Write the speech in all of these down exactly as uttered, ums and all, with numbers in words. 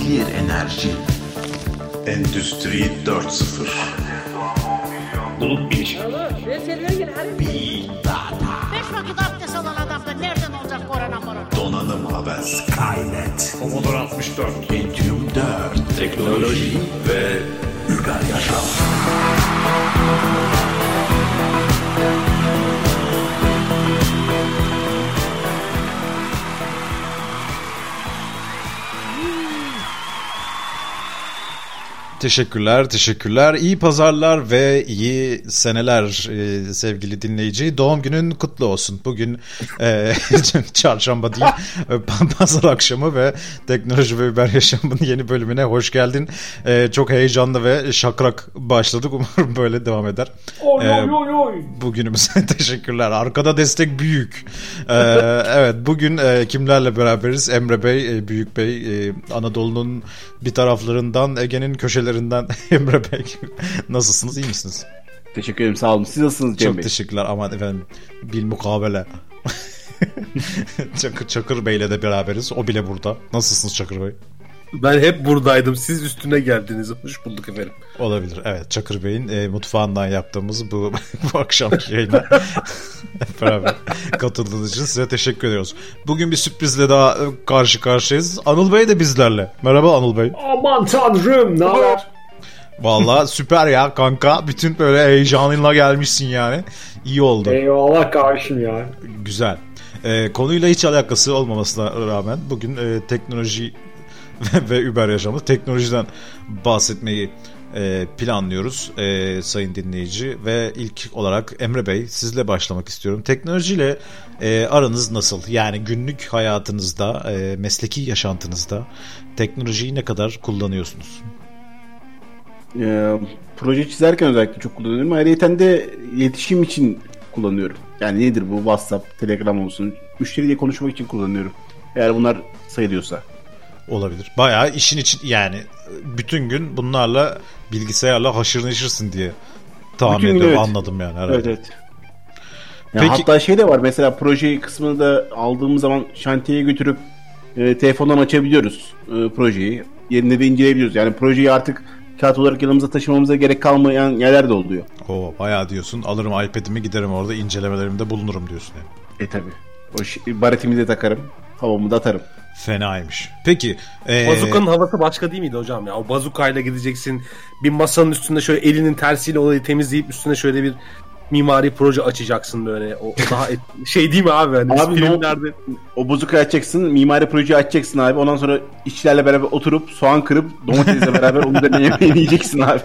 Nükleer enerji. Endüstri dört nokta sıfır. Bulut bilişim. Big data. Beş vakit abdest alan adamda nereden olacak korona morona? Donanım haber. Skynet. Commodore altmış dört. Pentium dört. Teknoloji ve uygar yaşam. Teşekkürler, teşekkürler. İyi pazarlar ve iyi seneler e, sevgili dinleyici. Doğum günün kutlu olsun. Bugün e, çarşamba değil, pazar akşamı ve Teknoloji ve Über Yaşam'ın yeni bölümüne hoş geldin. E, çok heyecanlı ve şakrak başladık. Umarım böyle devam eder. Oy oy oy oy. Bugünümüze teşekkürler. Arkada destek büyük. E, evet, bugün e, kimlerle beraberiz? Emre Bey, e, Büyük Bey, e, Anadolu'nun bir taraflarından, Ege'nin köşelerinden Emre Bey. Nasılsınız? İyi misiniz? Teşekkür ederim. Sağ olun. Siz nasılsınız Cem Çok Bey? teşekkürler. Aman efendim, bilmukabele. Çakır, Çakır Bey'le de beraberiz. O bile burada. Nasılsınız Çakır Bey? Ben hep buradaydım. Siz üstüne geldiniz. Hoş bulduk efendim. Olabilir. Evet, Çakır Bey'in e, mutfağından yaptığımız bu, bu akşamki yayına beraber katıldığınız için size teşekkür ediyoruz. Bugün bir sürprizle daha karşı karşıyayız. Anıl Bey de bizlerle. Merhaba Anıl Bey. Aman tanrım, ne haber? Vallahi süper ya kanka. Bütün böyle heyecanınla gelmişsin yani. İyi oldu. Eyvallah karşım ya. Güzel. E, konuyla hiç alakası olmamasına rağmen bugün e, teknoloji ve Über yaşamı, teknolojiden bahsetmeyi e, planlıyoruz e, sayın dinleyici. Ve ilk olarak Emre Bey, sizle başlamak istiyorum. Teknolojiyle e, aranız nasıl? Yani günlük hayatınızda, e, mesleki yaşantınızda teknolojiyi ne kadar kullanıyorsunuz? Ee, proje çizerken özellikle çok kullanıyorum. Ayrıca de iletişim için kullanıyorum. Yani nedir bu? WhatsApp, Telegram olsun. Müşteriyle konuşmak için kullanıyorum. Eğer bunlar sayılıyorsa. Olabilir. Bayağı işin için, yani bütün gün bunlarla, bilgisayarla haşır neşirsin diye tahmin Bütün gün, ediyorum. evet. Anladım yani herhalde. Evet evet. Ya Peki, hatta şey de var, mesela proje kısmını da aldığımız zaman şantiyeye götürüp e, telefondan açabiliyoruz e, projeyi. Yerinde de inceleyebiliyoruz. Yani projeyi artık kağıt olarak yanımıza taşımamıza gerek kalmayan yerler de oluyor. o bayağı diyorsun. Alırım iPad'imi, giderim orada incelemelerimde bulunurum diyorsun yani. E tabi. O ş- baretimi de takarım. Havamı da atarım. Fenaymış. Peki. Ee... Bazuka'nın havası başka değil miydi hocam ya? O bazukayla gideceksin. Bir masanın üstünde şöyle elinin tersiyle olayı temizleyip üstüne şöyle bir mimari proje açacaksın böyle. O, o daha et... şey değil mi abi? Hani abi filmlerde... o, o bozukayı açacaksın. Mimari projeyi açacaksın abi. Ondan sonra işçilerle beraber oturup soğan kırıp domatesle beraber onu da yemeğini yiyeceksin abi.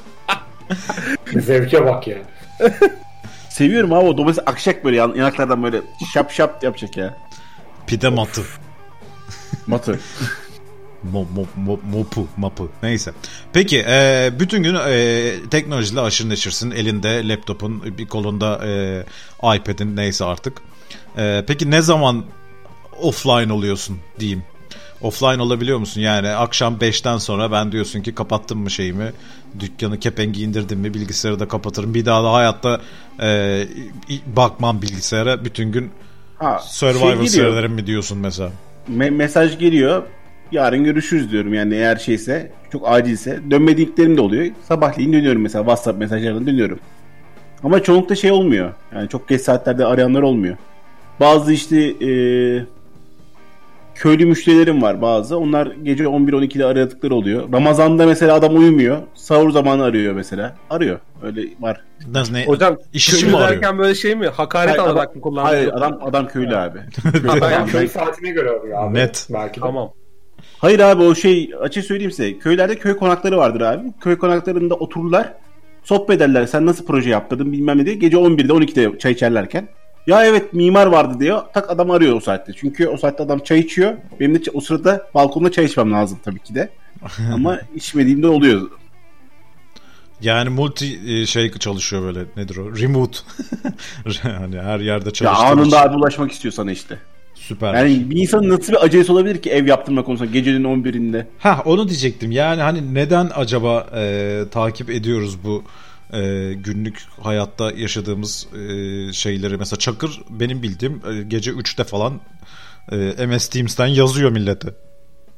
Zevke bak ya. Seviyorum abi, o domates akacak böyle yan, yanaklardan böyle şap şap yapacak ya. Pide matı. Matı. Mo, mo, mo, mopu, mapı. Neyse. Peki e, bütün gün e, teknolojiyle aşırı neşirsin. Elinde laptopun, bir kolunda e, iPad'in, neyse artık. E, peki ne zaman offline oluyorsun diyeyim. Offline olabiliyor musun? Yani akşam beşten sonra ben diyorsun ki kapattım mı şeyimi, dükkanı kepengi indirdim mi, bilgisayarı da kapatırım. Bir daha da hayatta e, bakmam bilgisayara. Bütün gün ha, Survivor şey seyrederim mi diyorsun mesela? Me- mesaj geliyor. Yarın görüşürüz diyorum yani, eğer şeyse, çok acilse. Dönmediklerim de oluyor. Sabahleyin dönüyorum mesela, WhatsApp mesajlarından dönüyorum. Ama çoğunlukla şey olmuyor. Yani çok geç saatlerde arayanlar olmuyor. Bazı işte e, köylü müşterilerim var bazı. Onlar gece on bir on ikide aradıkları oluyor. Ramazan'da mesela adam uyumuyor. Sahur zamanı arıyor mesela. Arıyor. Öyle var. Nasıl, ne? Hocam İş için köylü mi arıyor? derken böyle şey mi? Hakaret Hayır, alarak adam, mı kullanıyor? hayır adam, adam köylü abi. Ben Köy saatine göre arıyor abi. Net. Belki de. Tamam. Hayır abi, o şey, açık söyleyeyim size. Köylerde köy konakları vardır abi. Köy konaklarında otururlar. Sohbet ederler. Sen nasıl proje yaptırdın bilmem ne diye. Gece on birde on ikide çay içerlerken. Ya evet mimar vardı diyor. Tak adam arıyor o saatte. Çünkü o saatte adam çay içiyor. Benim de o sırada balkonda çay içmem lazım tabii ki de. Ama içmediğimde oluyor. Yani multi şey çalışıyor böyle, nedir o? Remote. Hani her yerde Ya çalıştığı anında için. abi ulaşmak istiyor sana işte. Süper. Yani bir insanın nasıl bir acelesi olabilir ki ev yaptırma konusunda gecenin on birinde? Ha, onu diyecektim. Yani hani neden acaba e, takip ediyoruz bu e, günlük hayatta yaşadığımız e, şeyleri? Mesela Çakır, benim bildiğim e, gece üçte falan e, M S Teams'ten yazıyor millete.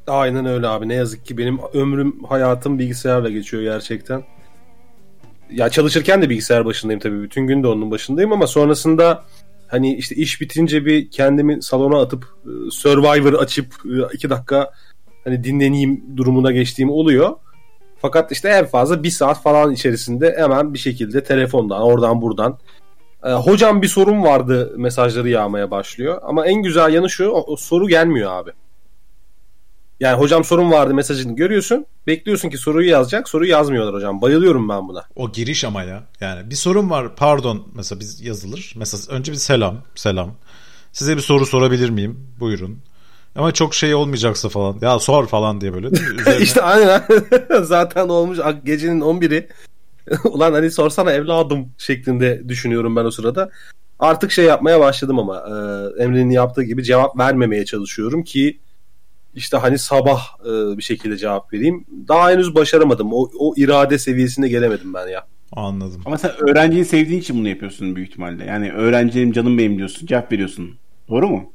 Aynen öyle abi. Ne yazık ki benim ömrüm, hayatım bilgisayarla geçiyor gerçekten. Ya çalışırken de bilgisayar başındayım tabii. Bütün gün de onun başındayım ama sonrasında hani işte iş bitince bir kendimi salona atıp Survivor açıp iki dakika hani dinleneyim durumuna geçtiğim oluyor. Fakat işte en fazla bir saat falan içerisinde hemen bir şekilde telefondan, oradan buradan e, hocam bir sorun vardı mesajları yağmaya başlıyor. Ama en güzel yanı şu, o, o soru gelmiyor abi. Yani hocam sorun vardı mesajını görüyorsun. Bekliyorsun ki soruyu yazacak. Soruyu yazmıyorlar hocam. Bayılıyorum ben buna. O giriş ama ya. Yani bir sorun var, pardon mesela biz yazılır. Mesela önce bir selam, selam. Size bir soru sorabilir miyim? Buyurun. Ama çok şey olmayacaksa falan. Ya sor falan diye böyle. Üzerine... işte aynen. Zaten olmuş gecenin on biri. Ulan hani sorsana evladım şeklinde düşünüyorum ben o sırada. Artık şey yapmaya başladım ama e, Emre'nin yaptığı gibi cevap vermemeye çalışıyorum ki işte hani sabah e, bir şekilde cevap vereyim. Daha henüz başaramadım. O, o irade seviyesine gelemedim ben ya. Anladım. Ama sen öğrenciyi sevdiğin için bunu yapıyorsun büyük ihtimalle. Yani öğrencim canım benim diyorsun, cevap veriyorsun. Doğru mu?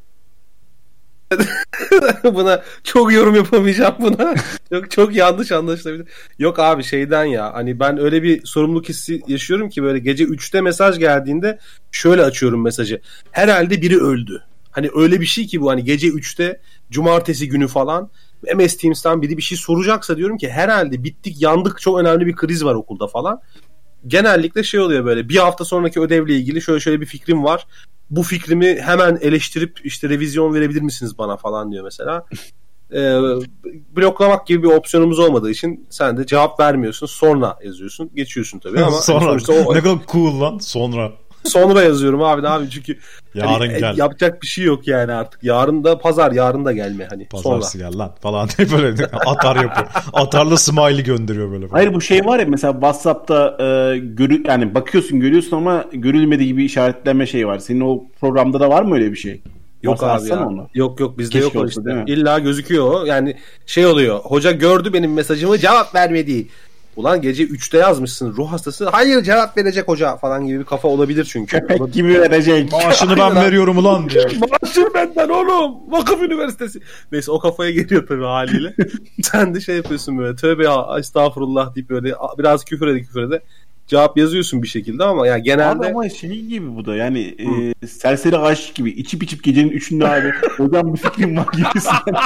Buna çok yorum yapamayacağım buna. çok çok yanlış anlaşılabilir. Yok abi şeyden ya hani ben öyle bir sorumluluk hissi yaşıyorum ki böyle gece üçte mesaj geldiğinde şöyle açıyorum mesajı. Herhalde biri öldü. Hani öyle bir şey ki bu hani gece üçte cumartesi günü falan M S Teams'ten biri bir şey soracaksa diyorum ki herhalde bittik yandık çok önemli bir kriz var okulda falan. Genellikle şey oluyor böyle bir hafta sonraki ödevle ilgili şöyle şöyle bir fikrim var. Bu fikrimi hemen eleştirip işte revizyon verebilir misiniz bana falan diyor mesela. Ee, bloklamak gibi bir opsiyonumuz olmadığı için sen de cevap vermiyorsun. Sonra yazıyorsun. Geçiyorsun tabii ama sonra o... ne kadar cool lan sonra. Sonra yazıyorum abi ne abi çünkü yarın hani, gel. Yapacak bir şey yok yani artık. Yarın da pazar, yarın da gelme hani. Pazarsı gel lan falan diye böyle atar yapıyor. Atarlı smiley gönderiyor böyle. Hayır bu şey var ya mesela WhatsApp'ta e, görü yani bakıyorsun görüyorsun ama görülmediği gibi işaretleme şey var. Senin o programda da var mı öyle bir şey? Yok varsa abi ya. Onu. Yok yok bizde Keşke yok olsa, işte. değil mi? İlla gözüküyor o. Yani şey oluyor. Hoca gördü benim mesajımı cevap vermedi. Ulan gece üçte yazmışsın ruh hastası. Hayır cevap verecek hoca falan gibi bir kafa olabilir çünkü. Köpek gibi verecek. Maaşını ben veriyorum ulan diye. Maaşını benden oğlum. Vakıf Üniversitesi. Neyse o kafaya geliyor tabii haliyle. Sen de şey yapıyorsun böyle tövbe ya estağfurullah deyip böyle biraz küfür ede küfür ede cevap yazıyorsun bir şekilde ama yani genelde... Abi ama şey gibi bu da yani e, serseri aşık gibi içip içip gecenin üçünde abi hocam bir fikrim var gibisinden.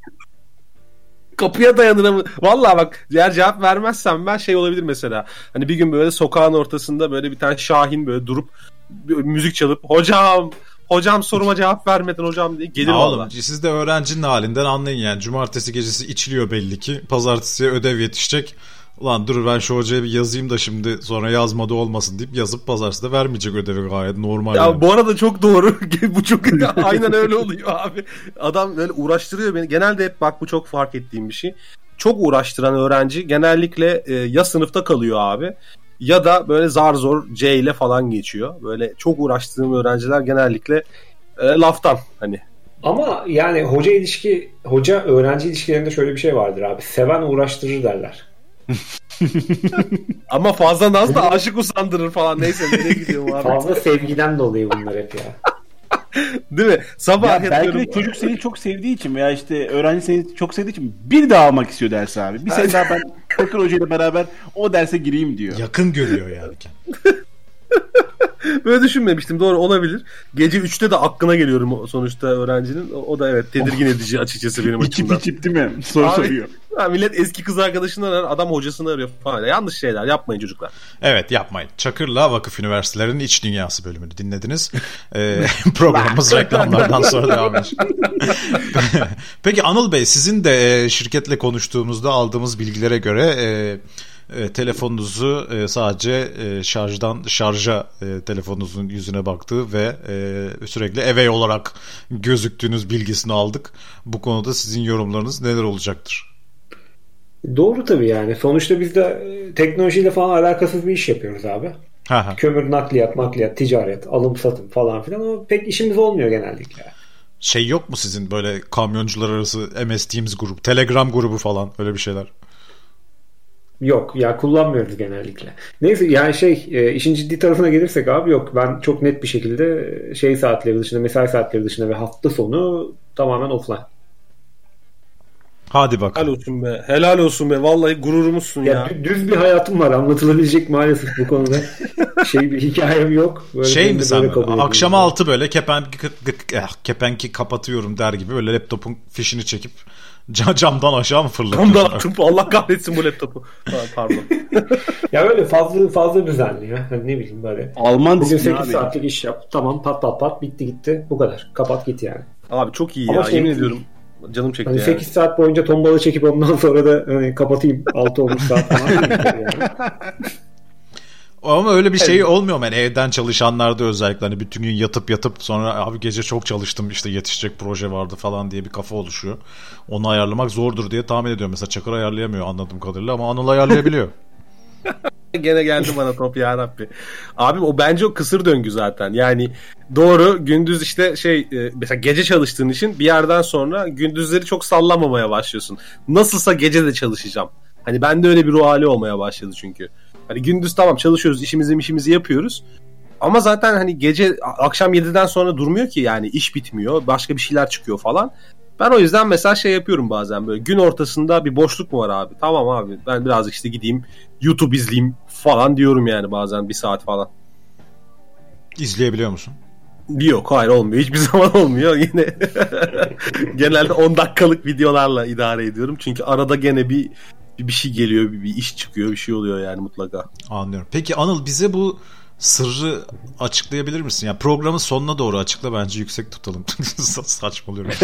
Kapıya dayanırım. Vallahi bak eğer cevap vermezsem ben şey olabilir mesela. Hani bir gün böyle sokağın ortasında böyle bir tane Şahin böyle durup müzik çalıp hocam hocam soruma cevap vermedin hocam diye gelir oğlum, valla. siz de öğrencinin halinden anlayın yani. Cumartesi gecesi içiliyor belli ki. Pazartesiye ödev yetişecek. Ulan dur ben şu hocaya bir yazayım da şimdi sonra yazmadı olmasın deyip yazıp pazartesi de vermeyecek ödevi gayet normal. Ya yani. bu arada çok doğru. Bu çok aynen öyle oluyor abi. Adam böyle uğraştırıyor beni. Genelde hep bak bu çok fark ettiğim bir şey. Çok uğraştıran öğrenci genellikle e, ya sınıfta kalıyor abi ya da böyle zar zor C ile falan geçiyor. Böyle çok uğraştığım öğrenciler genellikle e, laftan hani. Ama yani hoca ilişki, hoca öğrenci ilişkilerinde şöyle bir şey vardır abi. Seven uğraştırır derler. Ama fazla naz da aşık usandırır falan. Neyse nereye gidiyorum abi. Fazla sevgiden dolayı bunlar hep ya. Değil mi? Sabah Ya belki de çocuk seni çok sevdiği için veya işte öğrenci seni çok sevdiği için bir daha almak istiyor dersi abi. Bir sene daha ben Bakır Hoca ile beraber o derse gireyim diyor. Yakın görüyor yani. Böyle düşünmemiştim. Doğru olabilir. Gece üçte de aklına geliyorum sonuçta öğrencinin. O, o da evet tedirgin edici açıkçası benim açımdan. İçip içip değil mi? Soru Abi, soruyor. Ha, millet eski kız arkadaşını arar, adam hocasını arıyor falan. Yanlış şeyler yapmayın çocuklar. Evet yapmayın. Çakır'la Vakıf Üniversitelerinin İç Dünyası bölümünü dinlediniz. Ee, programımız reklamlardan sonra devam edecek. Peki Anıl Bey sizin de şirketle konuştuğumuzda aldığımız bilgilere göre e, e, telefonunuzu e, sadece e, şarjdan şarja e, telefonunuzun yüzüne baktığı ve e, sürekli evey olarak gözüktüğünüz bilgisini aldık. Bu konuda sizin yorumlarınız neler olacaktır? Doğru tabii yani. Sonuçta biz de teknolojiyle falan alakasız bir iş yapıyoruz abi. Aha. Kömür, nakliyat, makliyat, ticaret, alım, satım falan filan ama pek işimiz olmuyor genellikle. Şey yok mu sizin böyle kamyoncular arası M S Teams grubu, Telegram grubu falan öyle bir şeyler? Yok ya kullanmıyoruz genellikle. Neyse yani şey e, işin ciddi tarafına gelirsek abi yok. Ben çok net bir şekilde şey saatleri dışında, mesai saatleri dışında ve hafta sonu tamamen offline. Hadi Helal bakalım. olsun be. Helal olsun be. Vallahi gururumuzsun ya. Ya dü- düz bir hayatım var, anlatılabilecek maalesef bu konuda. Şey bir hikayem yok. Böyle Şey ben mi de sen böyle kabul böyle, ediyorum. akşama altı böyle kepenki, eh, kepenki kapatıyorum der gibi böyle laptopun fişini çekip ca- camdan aşağı mı fırlatıyorsun? Tam da attım. Allah kahretsin bu laptopu. Ha, pardon. Ya öyle fazla fazla düzenli ya. Hani ne bileyim böyle. Alman Bugün disiplini sekiz abi. saatlik iş yap. Tamam, pat pat pat bitti gitti. Bu kadar. Kapat git yani. Abi çok iyi Ama ya. şey Yemin değil. ediyorum. Canım çekti Hani yani. sekiz saat boyunca tombala çekip ondan sonra da hani kapatayım. altı olmuş saat falan. Yani. Ama öyle bir şey olmuyor mu? Yani evden çalışanlarda özellikle hani bütün gün yatıp yatıp sonra abi gece çok çalıştım işte yetişecek proje vardı falan diye bir kafa oluşuyor. Onu ayarlamak zordur diye tahmin ediyorum. Mesela Çakır ayarlayamıyor anladığım kadarıyla ama Anıl ayarlayabiliyor. Gene geldi bana top ya Rabbi. Abi o bence o kısır döngü zaten. Yani doğru, gündüz işte şey e, mesela gece çalıştığın için bir yerden sonra gündüzleri çok sallamamaya başlıyorsun. Nasılsa gece de çalışacağım. Hani bende öyle bir ruh hali olmaya başladı çünkü. Hani gündüz tamam çalışıyoruz, işimizi işimizi yapıyoruz. Ama zaten hani gece akşam yediden sonra durmuyor ki, yani iş bitmiyor. Başka bir şeyler çıkıyor falan. Ben o yüzden mesela şey yapıyorum bazen, böyle gün ortasında bir boşluk mu var abi? Tamam abi ben birazcık işte gideyim YouTube izleyeyim falan diyorum yani bazen bir saat falan. İzleyebiliyor musun? Yok hayır olmuyor. Hiçbir zaman olmuyor. Yine genelde on dakikalık videolarla idare ediyorum. Çünkü arada gene bir bir şey geliyor, bir, bir iş çıkıyor, bir şey oluyor yani mutlaka. Anlıyorum. Peki Anıl bize bu sırrı açıklayabilir misin? Yani programın sonuna doğru açıkla, bence yüksek tutalım. Saçmalıyorum.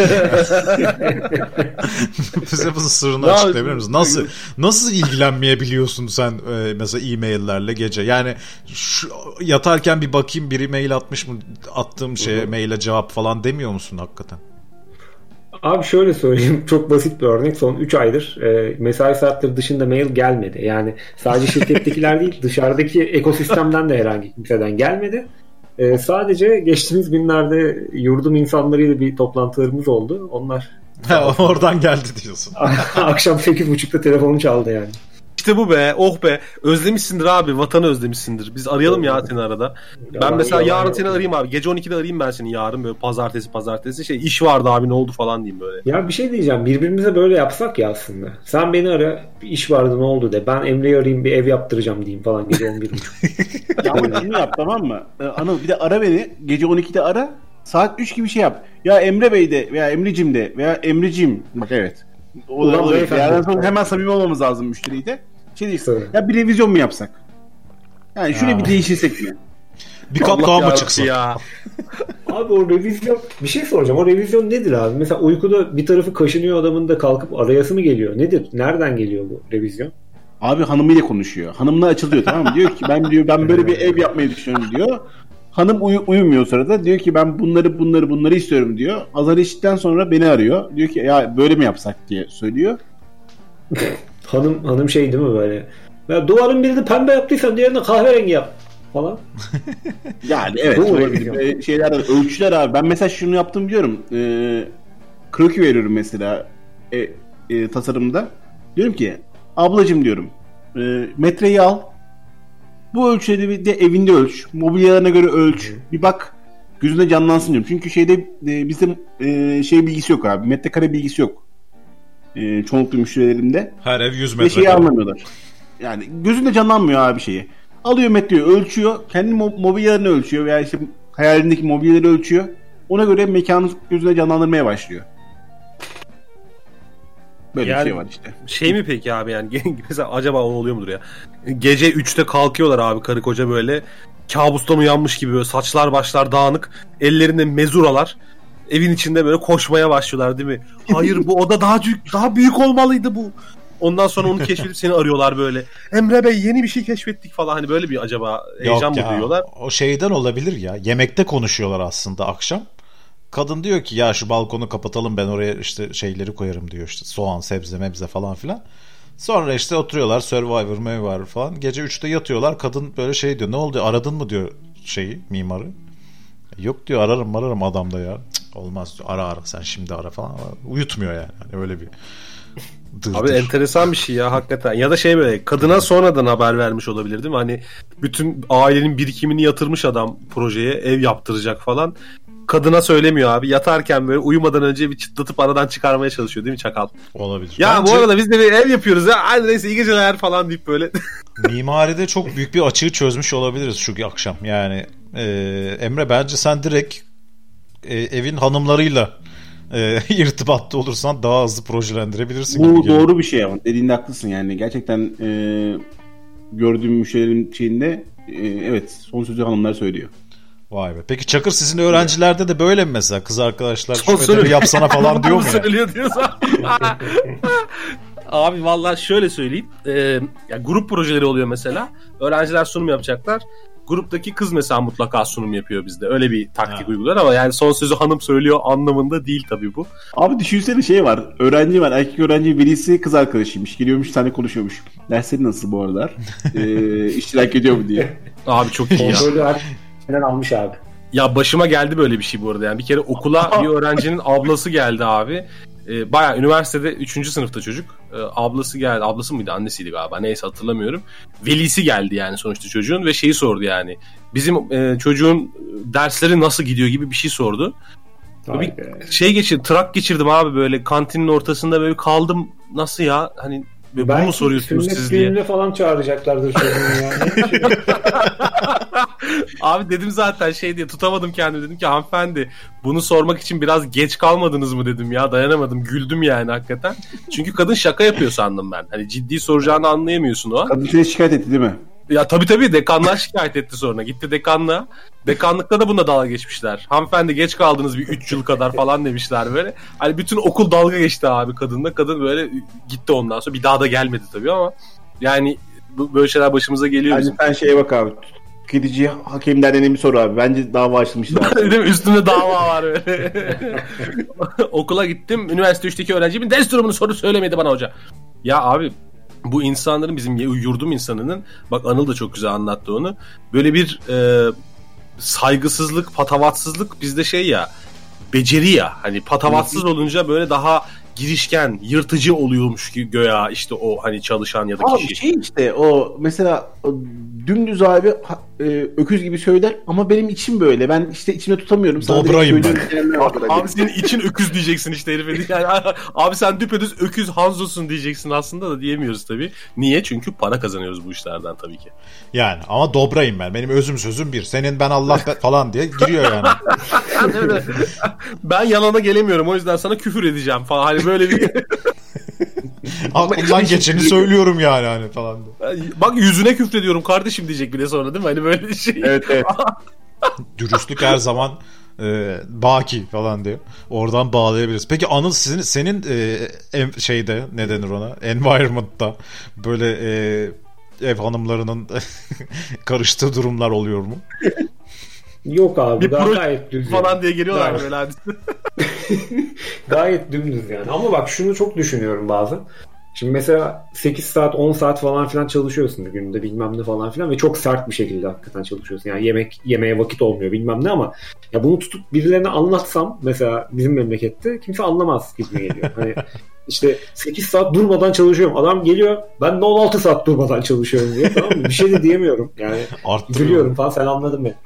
Bize bunun sırrını Ya, açıklayabilir misin? Nasıl nasıl ilgilenmeyebiliyorsun sen e, mesela e-maillerle gece? Yani şu, yatarken bir bakayım biri mail atmış mı, attığım şeye maile cevap falan demiyor musun hakikaten? Abi şöyle söyleyeyim, çok basit bir örnek. Son üç aydır e, mesai saatleri dışında mail gelmedi. Yani sadece şirkettekiler değil, dışarıdaki ekosistemden de herhangi kimseden gelmedi. E, sadece geçtiğimiz günlerde yurdum insanlarıyla bir toplantılarımız oldu. Onlar Ha, oradan geldi diyorsun. akşam sekiz buçukta telefonu çaldı yani. İşte bu be, oh be. Özlemişsindir abi, vatanı özlemişsindir. Biz arayalım ya seni arada. Ben Yalan, mesela yalan yarın yok. seni arayayım abi. Gece on ikide arayayım ben seni yarın, böyle pazartesi pazartesi. Şey iş vardı abi, ne oldu falan diyeyim böyle. Ya bir şey diyeceğim, birbirimize böyle yapsak ya aslında. Sen beni ara, bir iş vardı ne oldu de. Ben Emre'yi arayayım, bir ev yaptıracağım diyeyim falan gece on bir buçuk. Ya ama şunu yap, tamam mı? Ee, Anıl bir de ara beni. Gece on ikide ara. Saat üç gibi şey yap. Ya Emre Bey de veya Emre'cim de veya Emre'cim. Bak evet. O Ulan da olur. beyefendi. Yarın sonra hemen samimi olmamız lazım müşteriyi de. Şey değil. Söyle. Ya bir revizyon mu yapsak? Yani şöyle Ha. bir değişirsek mi? Bir kat Allah daha mı yarabbim çıksın? ya. Abi o revizyon, bir şey soracağım. O revizyon nedir abi? Mesela uykuda bir tarafı kaşınıyor adamın da kalkıp arayası mı geliyor? Nedir? Nereden geliyor bu revizyon? Abi hanımıyla konuşuyor. Hanımla açılıyor, tamam mı? Diyor ki ben diyor ben böyle bir ev yapmayı düşünüyorum diyor. Hanım uyu, uyumuyor o sırada. Diyor ki ben bunları bunları bunları istiyorum diyor. Azar işitten sonra beni arıyor. Diyor ki ya böyle mi yapsak diye söylüyor. Hanım hanım şey değil mi böyle? Ya duvarın birini pembe yaptıysan diğerini kahverengi yap falan. Yani evet. Bu Böyle revizyon. bir şeyler, ölçüler abi. Ben mesela şunu yaptım biliyorum. Ee, kroki veriyorum mesela e, e, tasarımda. Diyorum ki ablacım diyorum e, metreyi al. Bu ölçüleri bir de evinde ölç. Mobilyalarına göre ölç. Bir bak. Gözünde canlansın diyorum. Çünkü şeyde e, bizim e, şey bilgisi yok abi. Metrekare bilgisi yok. E, çoğunlukla müşterilerimde. Her ev yüz Ve metre. şeyi anlamıyorlar. Yani gözünde canlanmıyor abi şeyi. Alıyor metreyi ölçüyor. Kendi mo- mobilyalarını ölçüyor veya işte hayalindeki mobilyaları ölçüyor. Ona göre mekanı gözüne canlandırmaya başlıyor. Böyle Yani- bir şey var işte. Şey mi peki abi yani mesela acaba o oluyor mudur ya? Gece üçte kalkıyorlar abi karı koca böyle kabustan uyanmış gibi, böyle saçlar başlar dağınık, ellerinde mezuralar. Evin içinde böyle koşmaya başlıyorlar değil mi? Hayır bu oda daha büyük, daha büyük olmalıydı bu. Ondan sonra onu keşfedip seni arıyorlar böyle. Emre Bey yeni bir şey keşfettik falan, hani böyle bir acaba heyecan mı Yok ya, duyuyorlar? o şeyden olabilir ya. Yemekte konuşuyorlar aslında akşam. Kadın diyor ki ya şu balkonu kapatalım, ben oraya işte şeyleri koyarım diyor, işte soğan, sebze, mebze falan filan. Sonra işte oturuyorlar Survivor, Survivor falan. Gece üçte yatıyorlar. Kadın böyle şey diyor. Ne oldu, aradın mı diyor şeyi, mimarı. Yok diyor, ararım ararım adamda ya. Cık, olmaz diyor. Ara ara sen şimdi ara falan. Uyutmuyor yani. Hani öyle bir dır Abi dır. enteresan bir şey ya hakikaten. Ya da şey böyle kadına sonradan haber vermiş olabilir değil mi? Hani bütün ailenin birikimini yatırmış adam projeye, ev yaptıracak falan. kadına söylemiyor abi. Yatarken böyle uyumadan önce bir çıtlatıp aradan çıkarmaya çalışıyor değil mi çakal? Olabilir. Ya Bence bu arada biz de bir ev yapıyoruz ya. Hadi neyse iyi geceler falan deyip böyle. mimaride çok büyük bir açığı çözmüş olabiliriz şu akşam. Yani e, Emre bence sen direkt e, evin hanımlarıyla e, irtibatta olursan daha hızlı projelendirebilirsin. Bu gibi doğru bir şey ama dediğinde haklısın yani. Gerçekten e, gördüğüm müşterilerin şeyinde e, evet son sözü hanımlar söylüyor. Vay be. Peki Çakır sizin öğrencilerde de böyle mi mesela? Kız arkadaşlar şu Son ödevi söyle- yapsana falan diyor mu ya? Söylüyor diyorsun. Abi vallahi şöyle söyleyeyim. Ee, ya grup projeleri oluyor mesela. Öğrenciler sunum yapacaklar. Gruptaki kız mesela mutlaka sunum yapıyor bizde. Öyle bir taktik Ha. uyguluyor ama yani son sözü hanım söylüyor anlamında değil tabii bu. Abi düşünsene şey var. Öğrenci var. Erkek öğrenci birisi kız arkadaşıymış. Geliyormuş seninle konuşuyormuş. Dersleri nasıl bu aralar? Ee, iştirak ediyor mu diye. Abi çok iyi ya. Kontrolü herkesinden almış abi. Ya başıma geldi böyle bir şey bu arada. Yani bir kere okula bir öğrencinin ablası geldi abi. Ee, bayağı üniversitede üçüncü sınıfta çocuk. Ee, ablası geldi. Ablası mıydı? Annesiydi galiba. Neyse hatırlamıyorum. Velisi geldi yani sonuçta çocuğun ve şeyi sordu yani. Bizim e, çocuğun dersleri nasıl gidiyor gibi bir şey sordu. Vay Bir be. şey geçirdim. Trak geçirdim abi böyle kantinin ortasında böyle kaldım. Nasıl ya? Hani bunu mu Belki soruyorsunuz sünnet siz diye. düğününe falan çağıracaklardır çocuğunu yani. Abi dedim zaten şey diye tutamadım kendimi, dedim ki hanımefendi bunu sormak için biraz geç kalmadınız mı dedim ya, dayanamadım, güldüm yani hakikaten. Çünkü kadın şaka yapıyor sandım ben. Hani ciddi soracağını anlayamıyorsun o an. Kadın seni şikayet etti değil mi? Ya tabii tabii dekanlığa şikayet etti sonra. Gitti dekanlığa. Dekanlıkta da buna dalga geçmişler. Hanımefendi geç kaldınız bir üç yıl kadar falan demişler böyle. Hani bütün okul dalga geçti abi kadınla. Kadın böyle gitti ondan sonra. Bir daha da gelmedi tabii ama yani bu, böyle şeyler başımıza geliyor Hadi bizim. sen şeye bak abi. Tüketici hakimden önemli soru abi. Bence dava açılmıştır abi. Değil mi? Üstünde dava var böyle. Okula gittim. Üniversite üçteki öğrencimin ders durumunu soru söylemedi bana hoca. Ya abi bu insanların, bizim yurdum insanının, bak Anıl da çok güzel anlattı onu. Böyle bir e, saygısızlık, patavatsızlık bizde şey ya, beceri ya. Hani patavatsız olunca böyle daha girişken, yırtıcı oluyormuş ki göya işte o hani çalışan ya da Abi kişi. şey işte o mesela o dümdüz abi ha- e, öküz gibi söyler ama benim içim böyle. Ben işte içimde tutamıyorum. Sana direkt Dobrayım ben. söylüyorum diyenler vardır hani. Abi senin için öküz diyeceksin işte herife. Yani, abi sen düpedüz öküz Hanzo'sun diyeceksin aslında da diyemiyoruz tabii. Niye? Çünkü para kazanıyoruz bu işlerden tabii ki. Yani ama dobrayım ben. Benim özüm sözüm bir. Senin ben Allah be- falan diye giriyor yani. Ben yalana gelemiyorum o yüzden sana küfür edeceğim falan. Hani böyle bir... Aklımdan geçeni söylüyorum yani hani falan diye. Bak yüzüne küfrediyorum kardeşim diyecek bir de sonra değil mi? Hani böyle bir şey. Evet evet. Dürüstlük her zaman e, baki falan diyor. Oradan bağlayabiliriz. Peki Anıl sizin, senin e, ev, şeyde ne denir ona? Environment'ta böyle e, ev hanımlarının karıştığı durumlar oluyor mu? Yok abi Bir daha proje gayet düz falan yani. diye geliyorlar Gayet- böyle hadi. Gayet dümdüz yani. Ama bak şunu çok düşünüyorum bazen. Şimdi mesela sekiz saat on saat falan filan çalışıyorsun bir günde bilmem ne falan filan ve çok sert bir şekilde hakikaten çalışıyorsun. Yani yemek yemeye vakit olmuyor bilmem ne ama ya bunu tutup birilerine anlatsam mesela bizim memlekette kimse anlamaz gibi geliyor. Hani işte sekiz saat durmadan çalışıyorum. Adam geliyor ben de on altı saat durmadan çalışıyorum diye, tamam mı? Bir şey de diyemiyorum. Yani Arttırıyor. gülüyorum falan, sen anladın mı?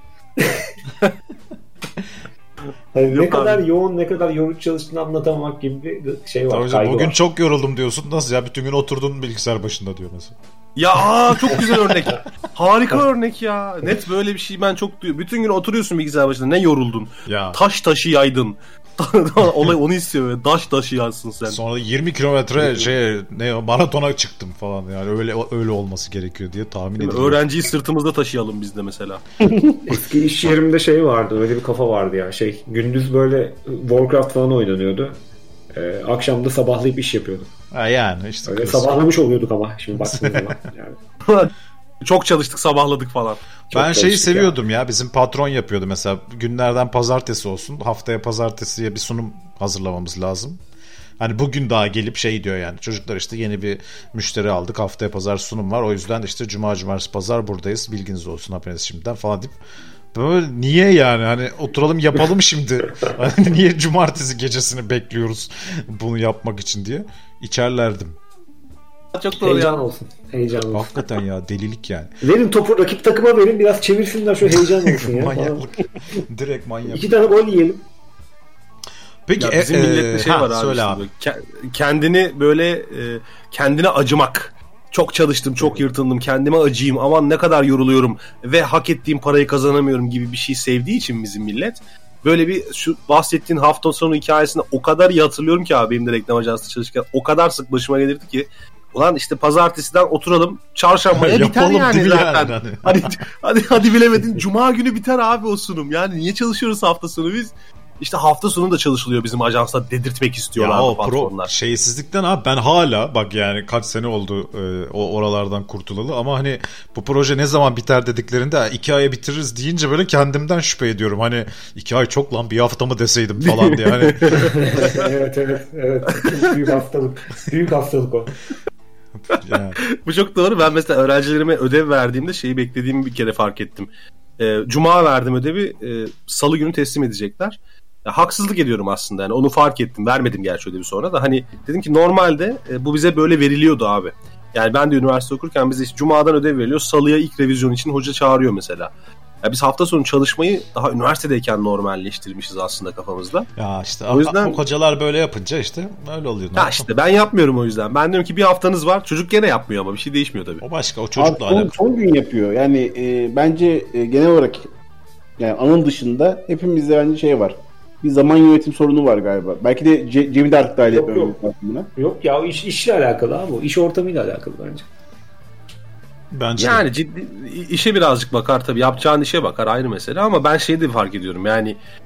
Hani ne Yok kadar abi. yoğun, ne kadar yorucu çalıştığını anlatamamak gibi bir şey var. Tabii canım, kaygı bugün var. çok yoruldum diyorsun. Nasıl ya? Bütün gün oturdun bilgisayar başında diyor mesela. Ya aa, çok güzel örnek. Harika örnek ya. Net böyle bir şey ben çok duyuyorum. Bütün gün oturuyorsun bilgisayar başında, ne yoruldun. Ya. Taş taşı yaydın. Olay onu istiyor böyle. Taş taşı yansın sen. Sonra yirmi kilometre şey ne o, maratona çıktım falan yani öyle öyle olması gerekiyor diye tahmin ediyorum. Öğrenciyi sırtımızda taşıyalım biz de mesela. Eski iş yerimde şey vardı, öyle bir kafa vardı ya. Şey, gündüz böyle Warcraft falan oynanıyordu. Ee, akşam da sabahlayıp iş yapıyordum. Ha yani işte. Öyle kız. sabahlamış oluyorduk ama şimdi baktığın zaman. Yani. Çok çalıştık, sabahladık falan. Ben Çok şeyi çalıştık seviyordum ya. Bizim patron yapıyordu mesela. Günlerden pazartesi olsun. Haftaya pazartesiye bir sunum hazırlamamız lazım. Hani bugün daha gelip şey diyor yani. Çocuklar işte yeni bir müşteri aldık. Haftaya pazar sunum var. O yüzden işte cuma, cumartesi, pazar buradayız. Bilginiz olsun haberiniz şimdiden falan deyip. Böyle niye yani? Hani oturalım yapalım şimdi. Hani niye cumartesi gecesini bekliyoruz bunu yapmak için diye. İçerlerdim. Çok doğru Heyecan ya. olsun. Heyecan olsun. Hakikaten ya delilik yani. Verin topu rakip takıma verin, biraz çevirsinler, şu heyecan olsun ya. Manyaklık. Direkt manyak. İki tane gol yiyelim. Peki Ya bizim e, millette şey ha, var abi. söyle Işte abi. böyle ke- kendini böyle e, kendine acımak. Çok çalıştım, çok yırtındım, kendime acıyım, aman ne kadar yoruluyorum ve hak ettiğim parayı kazanamıyorum gibi bir şey sevdiği için bizim millet. Böyle bir şu bahsettiğin hafta sonu hikayesinde o kadar iyi hatırlıyorum ki abi, benim de reklam ajansında çalışırken o kadar sık başıma gelirdi ki ulan işte pazartesiden oturalım çarşambaya biter Yapalım yani değil zaten. yani. Hadi, hadi, hadi bilemedin cuma günü biter abi o sunum. Yani niye çalışıyoruz hafta sonu biz? İşte hafta sonu da çalışılıyor bizim ajansta dedirtmek istiyorlar Ya bu o pro patronlar. şeysizlikten abi ben hala bak yani kaç sene oldu e, o oralardan kurtulalı ama hani bu proje ne zaman biter dediklerinde iki aya bitiririz deyince böyle kendimden şüphe ediyorum. Hani iki ay çok lan bir hafta mı deseydim falan diye hani. evet evet evet. Büyük hastalık. Büyük hastalık o. Yani. Bu çok doğru. Ben mesela öğrencilerime ödev verdiğimde şeyi beklediğimi bir kere fark ettim. E, Cuma verdim ödevi, e, Salı günü teslim edecekler. Ya, haksızlık ediyorum aslında yani onu fark ettim. Vermedim gerçi ödevi sonra da hani dedim ki normalde e, bu bize böyle veriliyordu abi. Yani ben de üniversite okurken bize işte Cuma'dan ödev veriliyor. Salıya ilk revizyon için hoca çağırıyor mesela. Ya biz hafta sonu çalışmayı daha üniversitedeyken normalleştirmişiz aslında kafamızda. Ya işte O yüzden- hocalar böyle yapınca işte öyle oluyor. Ya işte ben yapmıyorum o yüzden. Ben diyorum ki bir haftanız var. Çocuk gene yapmıyor ama bir şey değişmiyor tabii. O başka, o Abi çocukla son, alakalı. son gün yapıyor. Yani e, bence e, genel olarak yani anın dışında hepimizde bence şey var. Bir zaman yönetim sorunu var galiba. Belki de Ce- Cem'i de artık dahil Yok, etmem yok. lazım buna. Yok ya, o iş, işle alakalı abi. O iş ortamıyla alakalı bence. Bence de. Yani ciddi işe birazcık bakar tabii. Yapacağın işe bakar, ayrı mesele, ama ben şeyi de fark ediyorum. Yani